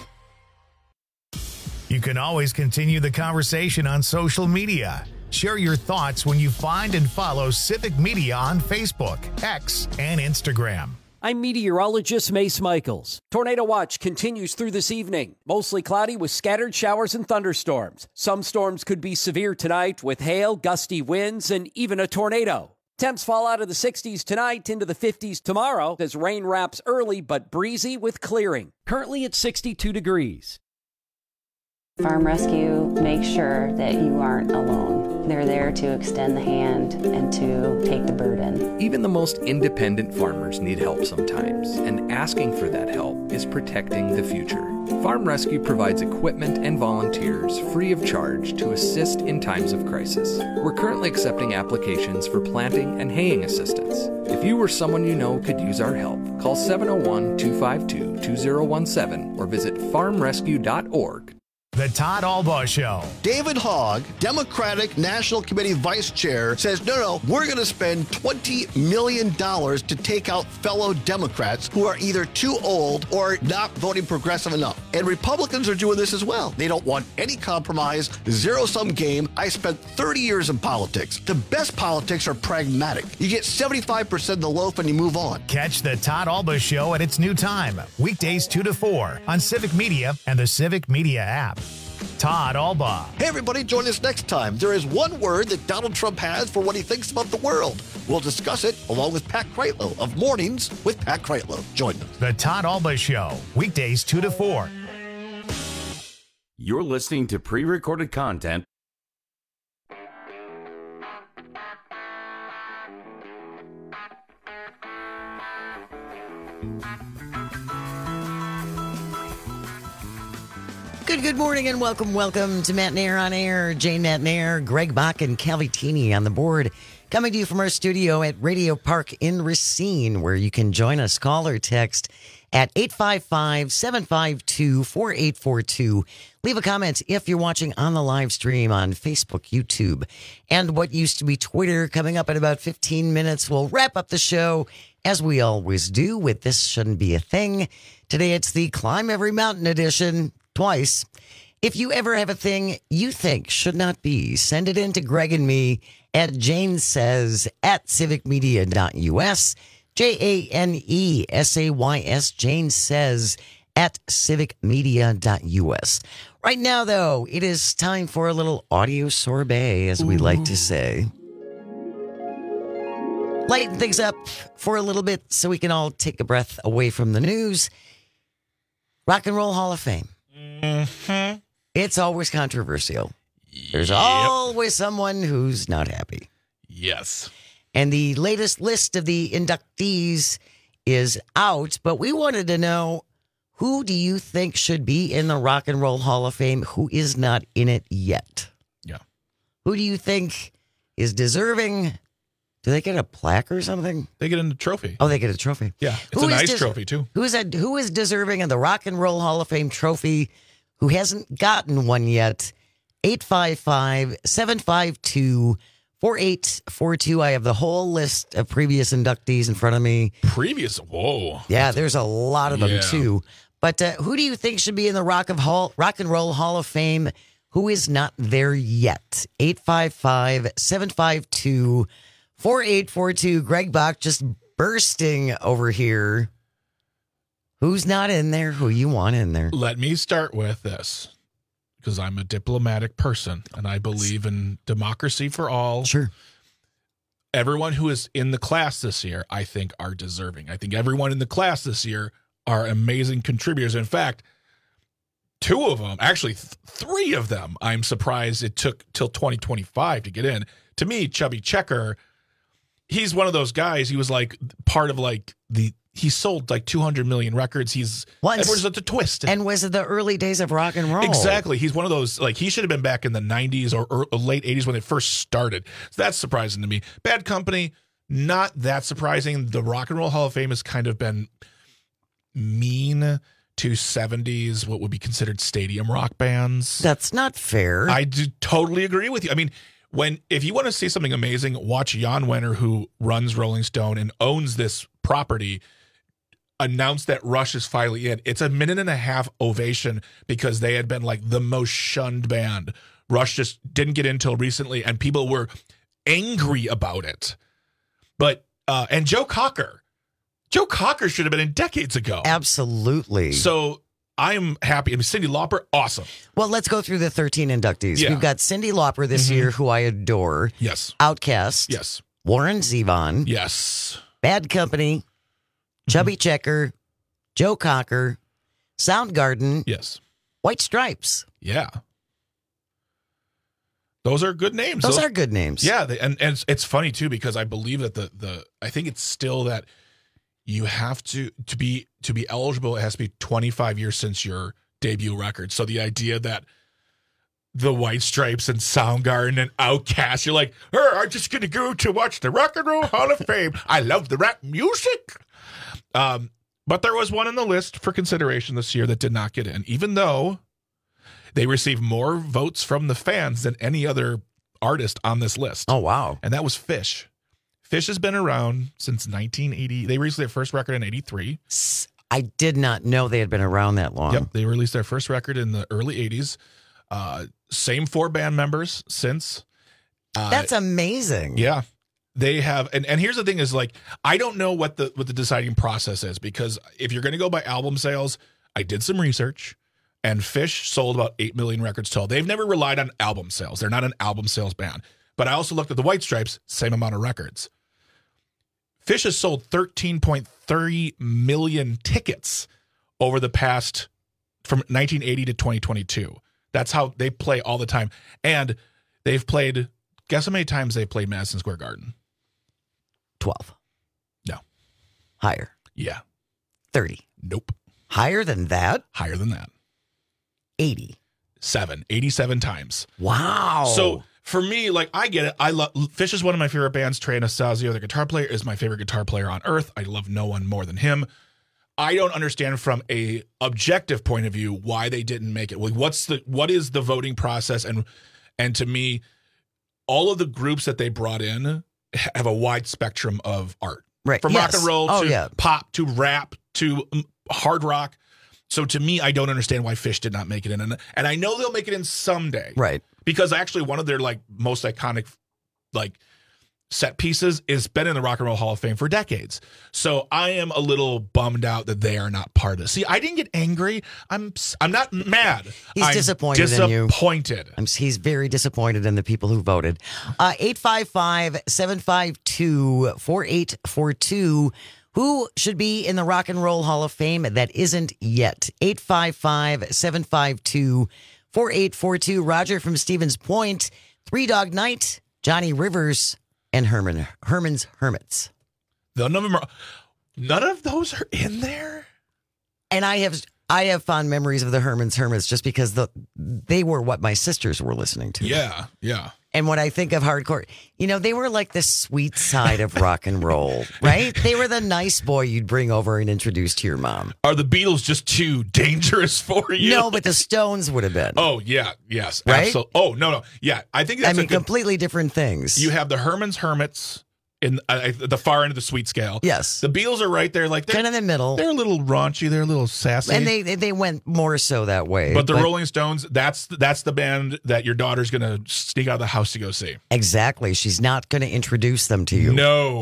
You can always continue the conversation on social media. Share your thoughts when you find and follow Civic Media on Facebook, X, and Instagram. I'm meteorologist Mace Michaels. Tornado watch continues through this evening. Mostly cloudy with scattered showers and thunderstorms. Some storms could be severe tonight with hail, gusty winds, and even a tornado. Temps fall out of the 60s tonight into the 50s tomorrow as rain wraps early but breezy with clearing. Currently at 62 degrees. Farm Rescue makes sure that you aren't alone. They're there to extend the hand and to take the burden. Even the most independent farmers need help sometimes, and asking for that help is protecting the future. Farm Rescue provides equipment and volunteers free of charge to assist in times of crisis. We're currently accepting applications for planting and haying assistance. If you or someone you know could use our help, call 701-252-2017 or visit farmrescue.org. The Todd Albaugh Show. David Hogg, Democratic National Committee Vice Chair, says, no, we're going to spend $20 million to take out fellow Democrats who are either too old or not voting progressive enough. And Republicans are doing this as well. They don't want any compromise, zero-sum game. I spent 30 years in politics. The best politics are pragmatic. You get 75% of the loaf and you move on. Catch the Todd Albaugh Show at its new time, weekdays 2 to 4 on Civic Media and the Civic Media app. Todd Albaugh. Hey, everybody, join us next time. There is one word that Donald Trump has for what he thinks about the world. We'll discuss it along with Pat Kreitlow of Mornings with Pat Kreitlow. Join us. The Todd Albaugh Show, weekdays 2 to 4. You're listening to pre-recorded content. Good morning and welcome to Matt Nair on Air. Jane Matt Nair, Greg Bach, and Calvi Tini on the board. Coming to you from our studio at Radio Park in Racine, where you can join us. Call or text at 855-752-4842. Leave a comment if you're watching on the live stream on Facebook, YouTube, and what used to be Twitter. Coming up in about 15 minutes, we'll wrap up the show, as we always do, with This Shouldn't Be a Thing. Today it's the Climb Every Mountain edition. Twice. If you ever have a thing you think should not be, send it in to Greg and me at janesays at civicmedia.us. JANESAYS, Jane Says at civicmedia.us. Right now, though, it is time for a little audio sorbet, as we like to say. Lighten things up for a little bit so we can all take a breath away from the news. Rock and Roll Hall of Fame. Mm-hmm. It's always controversial. There's always someone who's not happy. Yes. And the latest list of the inductees is out, but we wanted to know, who do you think should be in the Rock and Roll Hall of Fame who is not in it yet? Yeah. Who do you think is deserving? Do they get a plaque or something? They get a trophy. Oh, they get a trophy. Yeah, it's a nice trophy, too. Who is deserving of the Rock and Roll Hall of Fame trophy who hasn't gotten one yet? 855-752-4842. I have the whole list of previous inductees in front of me. Whoa. Yeah, there's a lot of them, too. But who do you think should be in the Rock and Roll Hall of Fame who is not there yet? 855-752-4842. Greg Bach just bursting over here. Who's not in there? Who you want in there? Let me start with this, because I'm a diplomatic person and I believe in democracy for all. Sure. Everyone who is in the class this year, I think, are deserving. I think everyone in the class this year are amazing contributors. In fact, two of them, actually three of them, I'm surprised it took till 2025 to get in. To me, Chubby Checker, he's one of those guys. He was like part of he sold like 200 million records. Everyone's at the twist. And was it the early days of rock and roll? Exactly. He's one of those, he should have been back in the 90s or late 80s when it first started. So that's surprising to me. Bad Company, not that surprising. The Rock and Roll Hall of Fame has kind of been mean to 70s, what would be considered stadium rock bands. That's not fair. I do totally agree with you. I mean, if you want to see something amazing, watch Jan Wenner, who runs Rolling Stone and owns this property, announce that Rush is finally in. It's a 1.5-minute ovation because they had been like the most shunned band. Rush just didn't get in until recently, and people were angry about it. But and Joe Cocker should have been in decades ago. Absolutely. So I'm happy. I mean, Cyndi Lauper, awesome. Well, let's go through the 13 inductees. Yeah. We've got Cyndi Lauper this year, who I adore. Yes. Outkast. Yes. Warren Zevon. Yes. Bad Company. Chubby Checker. Joe Cocker. Soundgarden. Yes. White Stripes. Yeah. Those are good names. Those are good names. Yeah, and it's funny too because I believe that I think it's still that you have to be eligible. It has to be 25 years since your debut record. So the idea that the White Stripes and Soundgarden and Outkast, you're like, I'm just gonna go to watch the Rock and Roll Hall of Fame. I love the rap music. But there was one on the list for consideration this year that did not get in, even though they received more votes from the fans than any other artist on this list. Oh, wow. And that was Phish. Phish has been around since 1980. They released their first record in 83. I did not know they had been around that long. Yep, they released their first record in the early 80s. Same 4 band members since. That's amazing. Yeah. They have, and here's the thing is like, I don't know what the deciding process is, because if you're going to go by album sales, I did some research, and Phish sold about 8 million records total. They've never relied on album sales. They're not an album sales band. But I also looked at the White Stripes, same amount of records. Phish has sold 13.3 million tickets over the past, from 1980 to 2022. That's how they play all the time. And they've played, guess how many times they played Madison Square Garden? 12. No. Higher. Yeah. 30. Nope. Higher than that? Higher than that. 87 times. Wow. So for me, like, I get it. I love Phish is one of my favorite bands. Trey Anastasio, the guitar player, is my favorite guitar player on earth. I love no one more than him. I don't understand from a objective point of view why they didn't make it. Like, what is the voting process? And to me, all of the groups that they brought in have a wide spectrum of art. Right. From rock and roll to pop to rap to hard rock. So to me, I don't understand why Phish did not make it in. And I know they'll make it in someday. Right. Because actually one of their like most iconic like set pieces has been in the Rock and Roll Hall of Fame for decades. So I am a little bummed out that they are not part of it. See, I didn't get angry. I'm not mad. He's disappointed in you. Disappointed. He's very disappointed in the people who voted. 855-752-4842. Who should be in the Rock and Roll Hall of Fame that isn't yet? 855-752-4842. Roger from Stevens Point, Three Dog Night, Johnny Rivers, and Herman's Hermits. None of those are in there. And I have fond memories of the Herman's Hermits just because they were what my sisters were listening to. Yeah, yeah. And when I think of hardcore, they were like the sweet side of rock and roll, right? They were the nice boy you'd bring over and introduce to your mom. Are the Beatles just too dangerous for you? No, but the Stones would have been. Oh, yeah, yes. Right? Absolutely. Oh, no. Yeah, I think that's completely different things. You have the Herman's Hermits in the far end of the sweet scale. Yes. The Beatles are right there. Like, they're kind of in the middle. They're a little raunchy. They're a little sassy. And they went more so that way. But the Rolling Stones, that's the band that your daughter's going to sneak out of the house to go see. Exactly. She's not going to introduce them to you. No.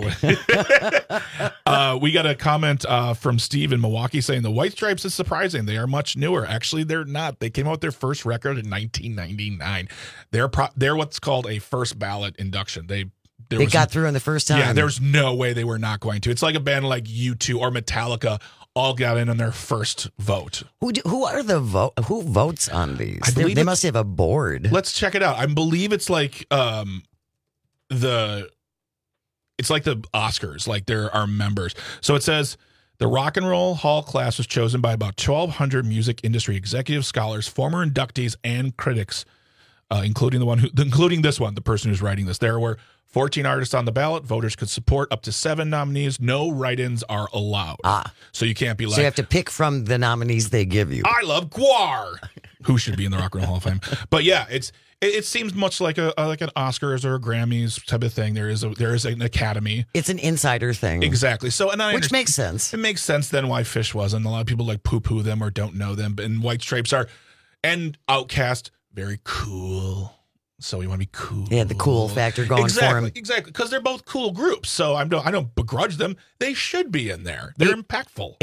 We got a comment from Steve in Milwaukee saying the White Stripes is surprising. They are much newer. Actually, they're not. They came out with their first record in 1999. They're what's called a first ballot induction. They got through in the first time. Yeah, there's no way they were not going to. It's like a band like U2 or Metallica all got in on their first vote. Who votes on these? They must have a board. Let's check it out. I believe it's like the Oscars. Like, there are members. So it says the Rock and Roll Hall class was chosen by about 1,200 music industry executives, scholars, former inductees, and critics, including this one, the person who's writing this. There were 14 artists on the ballot. Voters could support up to 7 nominees. No write-ins are allowed. So you can't be like... So you have to pick from the nominees they give you. I love Gwar, who should be in the Rock and Roll Hall of Fame. But yeah, it seems much like an Oscars or a Grammys type of thing. There is an academy. It's an insider thing. Exactly. So which makes sense. It makes sense then why Phish wasn't. A lot of people like poo-poo them or don't know them. And White Stripes are, and Outkast, very cool. So we want to be cool. Yeah, the cool factor going for them. Exactly, because they're both cool groups. So I don't begrudge them. They should be in there. They're impactful.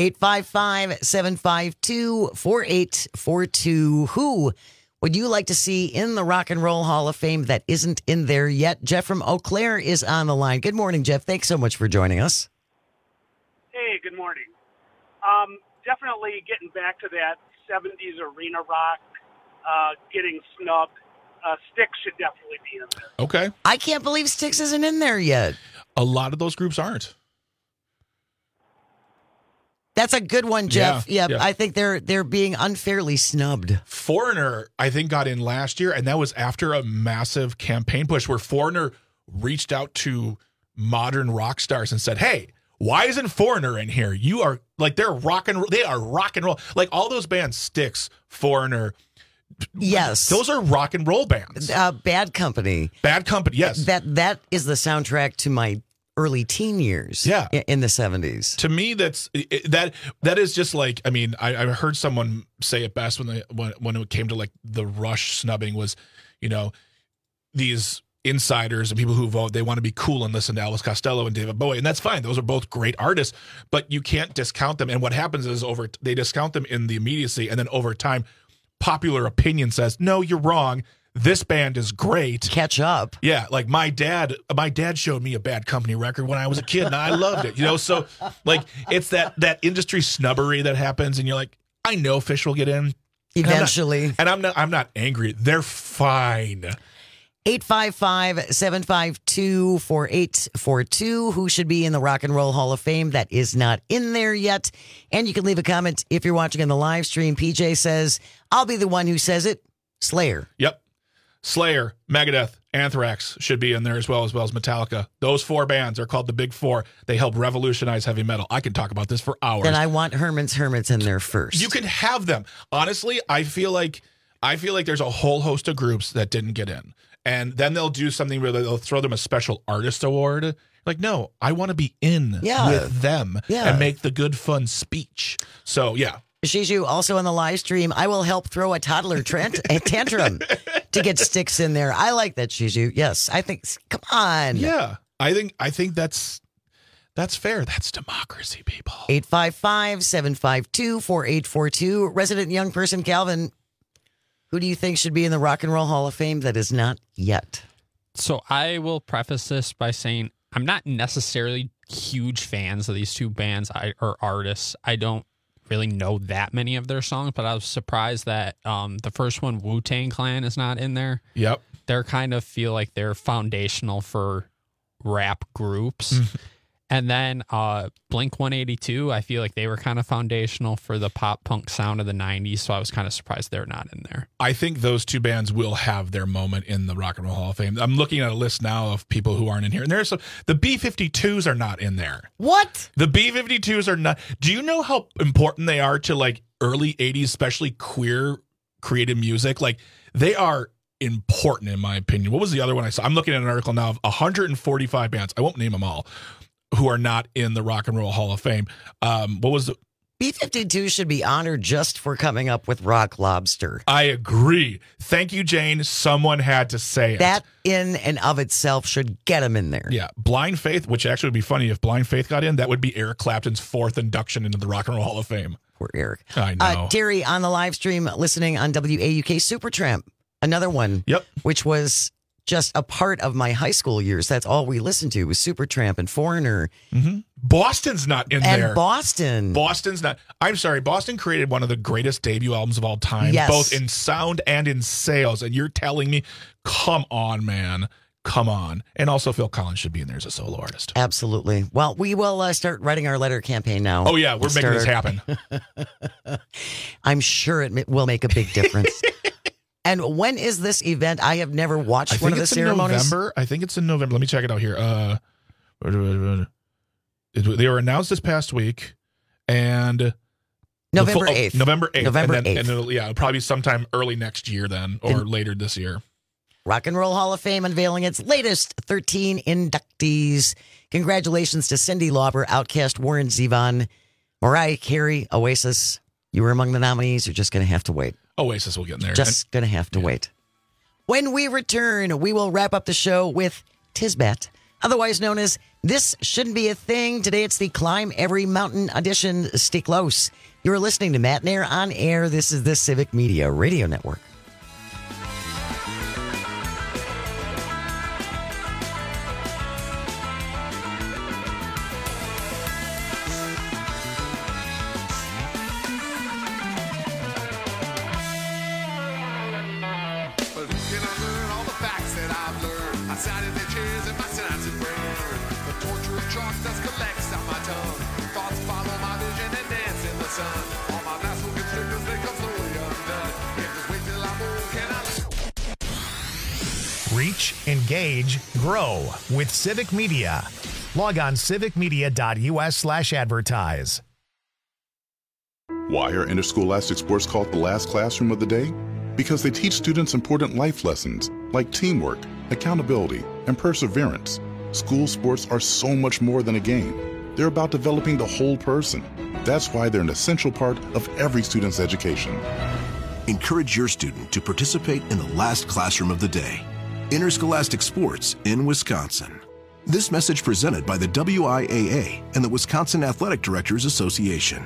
855-752-4842. Who would you like to see in the Rock and Roll Hall of Fame that isn't in there yet? Jeff from Eau Claire is on the line. Good morning, Jeff. Thanks so much for joining us. Hey, good morning. Definitely getting back to that 70s arena rock, getting snubbed. Styx should definitely be in there. Okay. I can't believe Styx isn't in there yet. A lot of those groups aren't. That's a good one, Jeff. Yeah. I think they're being unfairly snubbed. Foreigner, I think, got in last year, and that was after a massive campaign push where Foreigner reached out to modern rock stars and said, "Hey, why isn't Foreigner in here? You are like they are rock and roll. Like all those bands, Styx, Foreigner. Yes, those are rock and roll bands. Bad Company. Bad Company. Yes, that is the soundtrack to my early teen years. Yeah, in the 70s. To me, that is just like, I mean, I heard someone say it best when it came to like the Rush snubbing was, these insiders and people who vote, they want to be cool and listen to Elvis Costello and David Bowie, and that's fine. Those are both great artists, but you can't discount them. And what happens is they discount them in the immediacy, and then over time, popular opinion says, no, you're wrong. This band is great. Catch up. Yeah, like my dad showed me a Bad Company record when I was a kid, and I loved it. So like it's that industry snubbery that happens, and you're like, I know Fish will get in eventually, and I'm not angry. They're fine. 855-752-4842. Who should be in the Rock and Roll Hall of Fame that is not in there yet? And you can leave a comment if you're watching on the live stream. PJ says, I'll be the one who says it. Slayer. Yep. Slayer, Megadeth, Anthrax should be in there as well as Metallica. Those four bands are called the Big Four. They helped revolutionize heavy metal. I can talk about this for hours. Then I want Herman's Hermits in there first. You can have them. Honestly, I feel like there's a whole host of groups that didn't get in. And then they'll do something where they'll throw them a special artist award. Like, no, I want to be in with them and make the good, fun speech. So, yeah. Shiju, also on the live stream, I will help throw a toddler tantrum to get Styx in there. I like that, Shiju. Yes, I think, come on. Yeah, I think that's fair. That's democracy, people. 855-752-4842. Resident young person, Calvin, who do you think should be in the Rock and Roll Hall of Fame that is not yet? So I will preface this by saying I'm not necessarily huge fans of these two bands or artists. I don't really know that many of their songs, but I was surprised that the first one, Wu-Tang Clan, is not in there. Yep. They kind of feel like they're foundational for rap groups. And then Blink-182, I feel like they were kind of foundational for the pop punk sound of the 90s, so I was kind of surprised they're not in there. I think those two bands will have their moment in the Rock and Roll Hall of Fame. I'm looking at a list now of people who aren't in here, and there's the B-52s are not in there. What? The B-52s are not. Do you know how important they are to like early 80s, especially queer creative music? Like they are important in my opinion. What was the other one I saw? I'm looking at an article now of 145 bands. I won't name them all, who are not in the Rock and Roll Hall of Fame. What was the B-52 should be honored just for coming up with Rock Lobster. I agree. Thank you, Jane. Someone had to say it. That in and of itself should get him in there. Yeah. Blind Faith, which actually would be funny if Blind Faith got in, that would be Eric Clapton's fourth induction into the Rock and Roll Hall of Fame. Poor Eric. I know. Terry on the live stream listening on WAUK Supertramp. Another one. Yep. Which was just a part of my high school years. That's all we listened to was Supertramp and Foreigner. Mm-hmm. Boston's not in there. And Boston's not. I'm sorry. Boston created one of the greatest debut albums of all time, yes, both in sound and in sales. And you're telling me, come on, man. Come on. And also Phil Collins should be in there as a solo artist. Absolutely. Well, we will start writing our letter campaign now. Oh, yeah. We're making this happen. I'm sure it will make a big difference. And when is this event? I have never watched one of the ceremonies. I think it's in November. Let me check it out here. They were announced this past week, and November 8th. November 8th. November 8th. And it'll probably be sometime early next year then, or later this year. Rock and Roll Hall of Fame unveiling its latest 13 inductees. Congratulations to Cyndi Lauper, Outkast, Warren Zevon, Mariah Carey, Oasis. You were among the nominees. You're just going to have to wait. Oasis will get in there. Just going to have to wait. When we return, we will wrap up the show with Tisbet, otherwise known as This Shouldn't Be a Thing. Today it's the Climb Every Mountain edition. Stay close. You're listening to Matt Nair on air. This is the Civic Media Radio Network. But who can I love? son. All my vassal constrictors, they come slowly undone. Can't just wait till I move, can I? Reach, engage, grow with Civic Media. Log on civicmedia.us/advertise. Why are interscholastic sports called the last classroom of the day? Because they teach students important life lessons like teamwork, accountability, and perseverance. School sports are so much more than a game. They're about developing the whole person. That's why they're an essential part of every student's education. Encourage your student to participate in the last classroom of the day. Interscholastic sports in Wisconsin. This message presented by the WIAA and the Wisconsin Athletic Directors Association.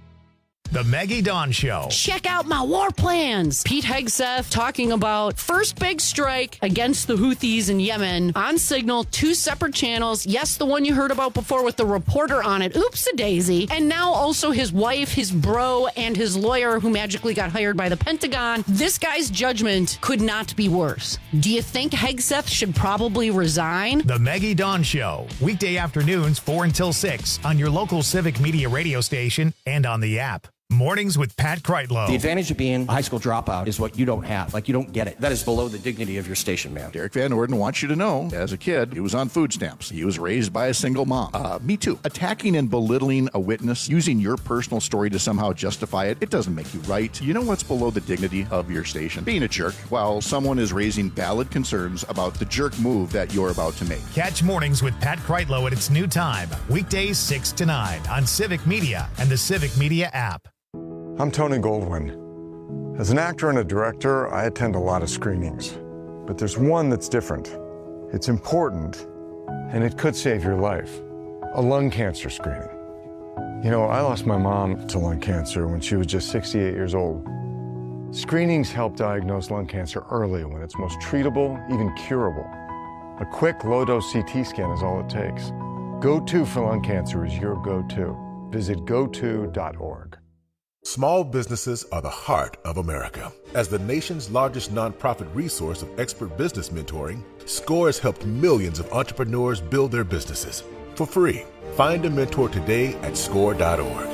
The Maggie Dawn Show. Check out my war plans. Pete Hegseth talking about first big strike against the Houthis in Yemen on Signal, 2 separate channels. Yes, the one you heard about before with the reporter on it. Oops-a-daisy. And now also his wife, his bro, and his lawyer who magically got hired by the Pentagon. This guy's judgment could not be worse. Do you think Hegseth should probably resign? The Maggie Dawn Show. Weekday afternoons 4 until 6 on your local Civic Media radio station and on the app. Mornings with Pat Kreitlow. The advantage of being a high school dropout is what you don't have. Like, you don't get it. That is below the dignity of your station, man. Derek Van Orden wants you to know, as a kid, he was on food stamps. He was raised by a single mom. Me too. Attacking and belittling a witness, using your personal story to somehow justify it, it doesn't make you right. You know what's below the dignity of your station? Being a jerk while someone is raising valid concerns about the jerk move that you're about to make. Catch Mornings with Pat Kreitlow at its new time, weekdays 6 to 9 on Civic Media and the Civic Media app. I'm Tony Goldwyn. As an actor and a director, I attend a lot of screenings. But there's one that's different. It's important, and it could save your life. A lung cancer screening. You know, I lost my mom to lung cancer when she was just 68 years old. Screenings help diagnose lung cancer early when it's most treatable, even curable. A quick, low-dose CT scan is all it takes. Go-To for lung cancer is your go-to. Visit goto.org. Small businesses are the heart of America. As the nation's largest nonprofit resource of expert business mentoring, SCORE has helped millions of entrepreneurs build their businesses for free. Find a mentor today at score.org.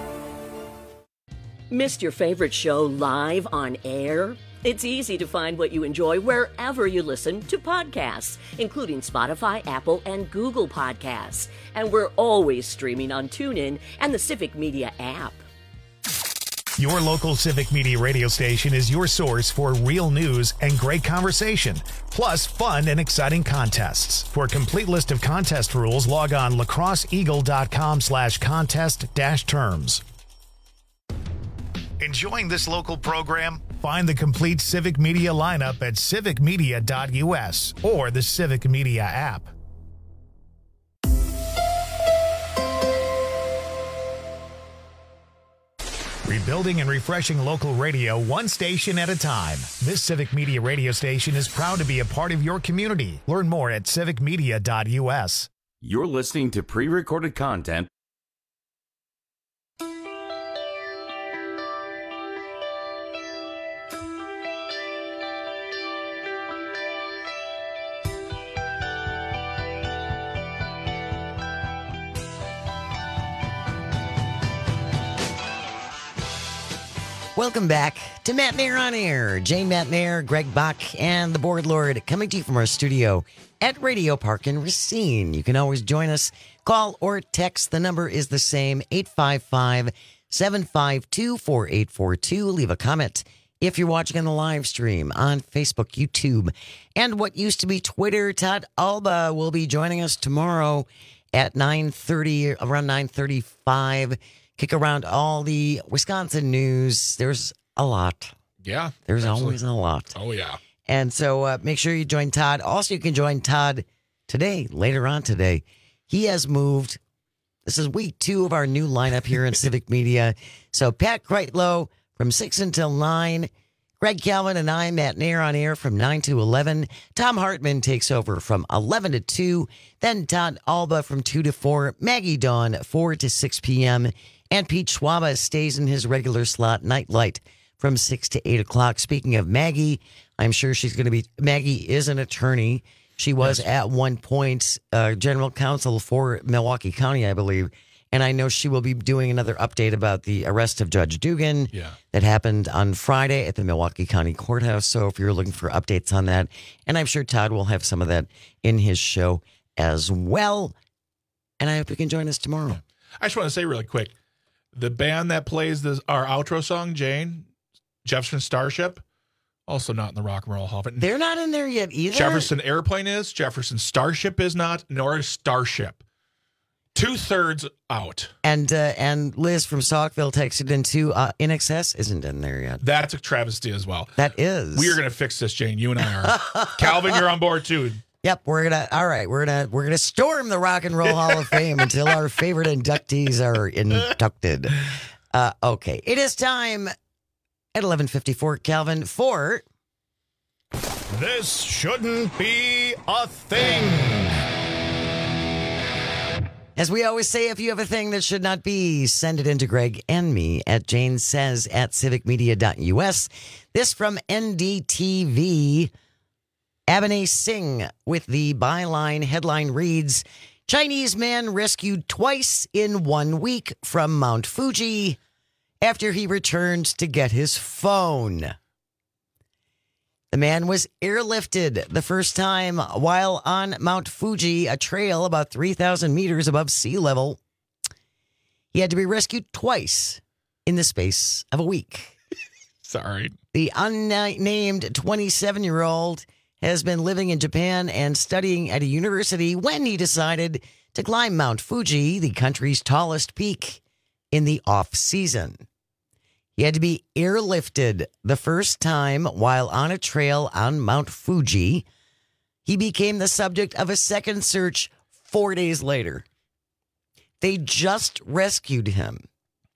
Missed your favorite show live on air? It's easy to find what you enjoy wherever you listen to podcasts, including Spotify, Apple, and Google Podcasts. And we're always streaming on TuneIn and the Civic Media app. Your local Civic Media radio station is your source for real news and great conversation, plus fun and exciting contests. For a complete list of contest rules, log on lacrosseeagle.com/contest-terms. Enjoying this local program? Find the complete Civic Media lineup at civicmedia.us or the Civic Media app. Rebuilding and refreshing local radio one station at a time. This Civic Media radio station is proud to be a part of your community. Learn more at civicmedia.us. You're listening to pre-recorded content. Welcome back to Matt Mayer on Air. Jane Matt Mayer, Greg Bach, and the Board Lord coming to you from our studio at Radio Park in Racine. You can always join us. Call or text. The number is the same, 855-752-4842. Leave a comment if you're watching on the live stream on Facebook, YouTube, and what used to be Twitter. Todd Alba will be joining us tomorrow at 9:30, around 9:35. Kick around all the Wisconsin news. There's a lot. Yeah. There's always a lot. Oh, yeah. And so make sure you join Todd. Also, you can join Todd today, later on today. He has moved. This is week 2 of our new lineup here in Civic Media. So Pat Kreitlow from 6 until 9. Greg Calvin and I, Matt Nair, on air from 9 to 11. Tom Hartman takes over from 11 to 2. Then Todd Alba from 2 to 4. Maggie Dawn, 4 to 6 p.m., and Pete Schwaba stays in his regular slot, Nightlight, from 6 to 8 o'clock. Speaking of Maggie, I'm sure she's going to be... Maggie is an attorney. She was at one point general counsel for Milwaukee County, I believe. And I know she will be doing another update about the arrest of Judge Dugan that happened on Friday at the Milwaukee County Courthouse. So if you're looking for updates on that, and I'm sure Todd will have some of that in his show as well. And I hope you can join us tomorrow. I just want to say really quick, the band that plays our outro song, Jane, Jefferson Starship, also not in the Rock and Roll Hall of Fame. They're not in there yet either. Jefferson Airplane is. Jefferson Starship is not, nor is Starship. 2/3 out. And Liz from Saukville texted in too. In Excess isn't in there yet. That's a travesty as well. That is. We are going to fix this, Jane. You and I are. Calvin, you're on board too. Yep, we're gonna storm the Rock and Roll Hall of Fame until our favorite inductees are inducted. Okay, it is time at 11:54, Calvin, for This Shouldn't Be a Thing. As we always say, if you have a thing that should not be, send it in to Greg and me at janesays@civicmedia.us. This from NDTV. Abhinay Singh with the byline headline reads, Chinese man rescued twice in 1 week from Mount Fuji after he returned to get his phone. The man was airlifted the first time while on Mount Fuji, a trail about 3,000 meters above sea level. He had to be rescued twice in the space of a week. Sorry. The unnamed 27-year-old has been living in Japan and studying at a university when he decided to climb Mount Fuji, the country's tallest peak, in the off-season. He had to be airlifted the first time while on a trail on Mount Fuji. He became the subject of a second search 4 days later. They just rescued him.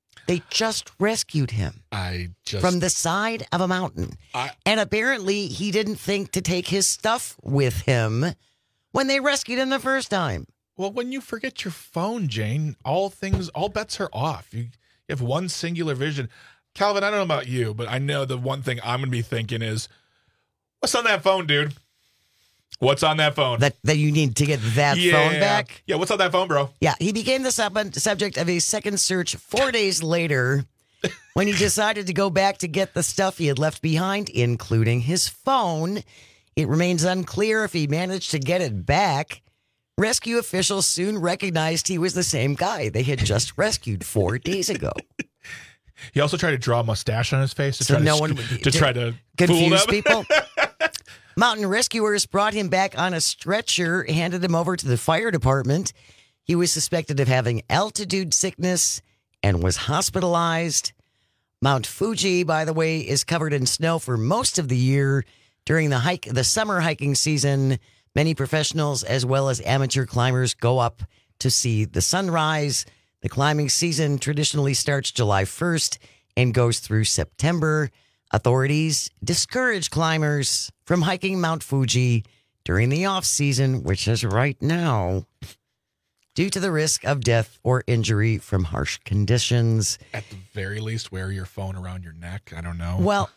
From the side of a mountain. And apparently he didn't think to take his stuff with him when they rescued him the first time. Well, when you forget your phone, Jane, all bets are off. You have one singular vision. Calvin, I don't know about you, but I know the one thing I'm going to be thinking is, what's on that phone, dude? What's on that phone? That you need to get that phone back? Yeah, what's on that phone, bro? Yeah, he became the subject of a second search 4 days later when he decided to go back to get the stuff he had left behind, including his phone. It remains unclear if he managed to get it back. Rescue officials soon recognized he was the same guy they had just rescued 4 days ago. He also tried to draw a mustache on his face to try to confuse fool them. people. Mountain rescuers brought him back on a stretcher, handed him over to the fire department. He was suspected of having altitude sickness and was hospitalized. Mount Fuji, by the way, is covered in snow for most of the year. During the summer hiking season, many professionals as well as amateur climbers go up to see the sunrise. The climbing season traditionally starts July 1st and goes through September. Authorities discourage climbers from hiking Mount Fuji during the off-season, which is right now, due to the risk of death or injury from harsh conditions. At the very least, wear your phone around your neck. I don't know. Well,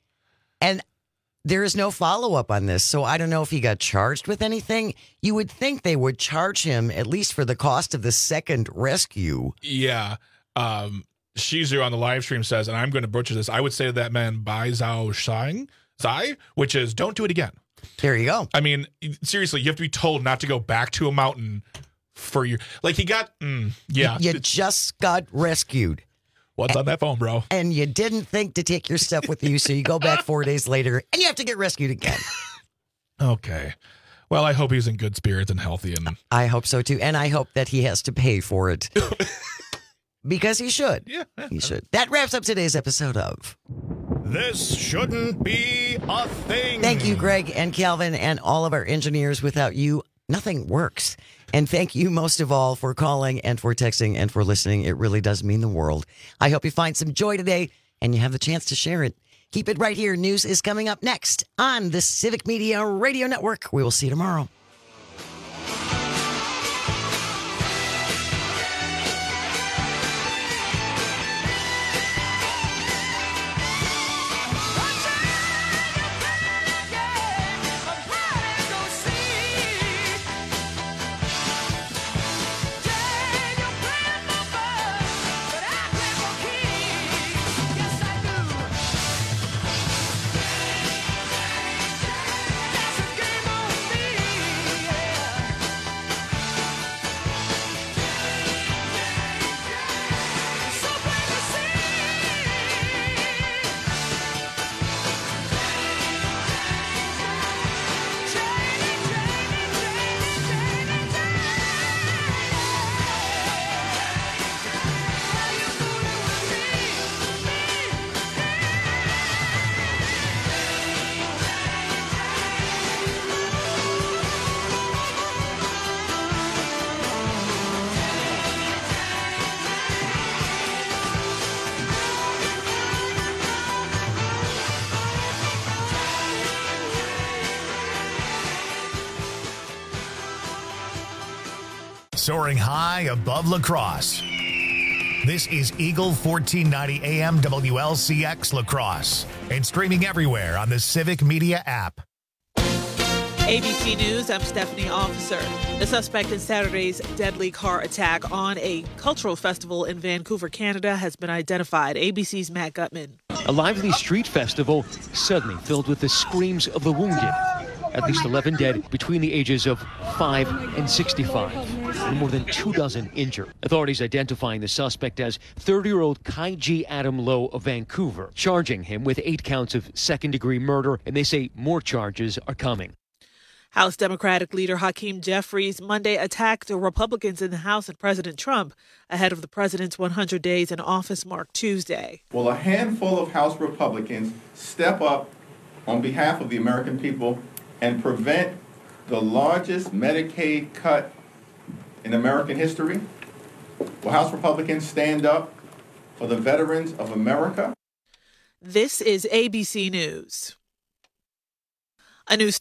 and there is no follow-up on this, so I don't know if he got charged with anything. You would think they would charge him at least for the cost of the second rescue. Yeah. Shizu on the live stream says, and I'm going to butcher this, I would say to that man, Bai Zhao Zai, which is don't do it again. There you go. I mean, seriously, you have to be told not to go back to a mountain for your, like he got, yeah. You just got rescued. What's on that phone, bro? And you didn't think to take your stuff with you, so you go back 4 days later, and you have to get rescued again. Okay. Well, I hope he's in good spirits and healthy. And I hope so, too. And I hope that he has to pay for it. Because he should. Yeah. He should. That wraps up today's episode of This Shouldn't Be a Thing. Thank you, Greg and Calvin, and all of our engineers. Without you, nothing works. And thank you most of all for calling and for texting and for listening. It really does mean the world. I hope you find some joy today and you have the chance to share it. Keep it right here. News is coming up next on the Civic Media Radio Network. We will see you tomorrow. soaring high above La Crosse. This is Eagle 1490 AM WLCX La Crosse and streaming everywhere on the Civic Media app. ABC News, I'm Stephanie Officer. The suspect in Saturday's deadly car attack on a cultural festival in Vancouver, Canada, has been identified. ABC's Matt Gutman. A lively street festival suddenly filled with the screams of the wounded. At least 11 dead between the ages of 5 and 65, and more than 24 injured. Authorities identifying the suspect as 30-year-old Kai G. Adam Lowe of Vancouver, charging him with 8 counts of second-degree murder, and they say more charges are coming. House Democratic leader Hakeem Jeffries Monday attacked Republicans in the House and President Trump ahead of the president's 100 days in office mark Tuesday. Will a handful of House Republicans step up on behalf of the American people and prevent the largest Medicaid cut in American history? Will House Republicans stand up for the veterans of America? This is ABC News. A new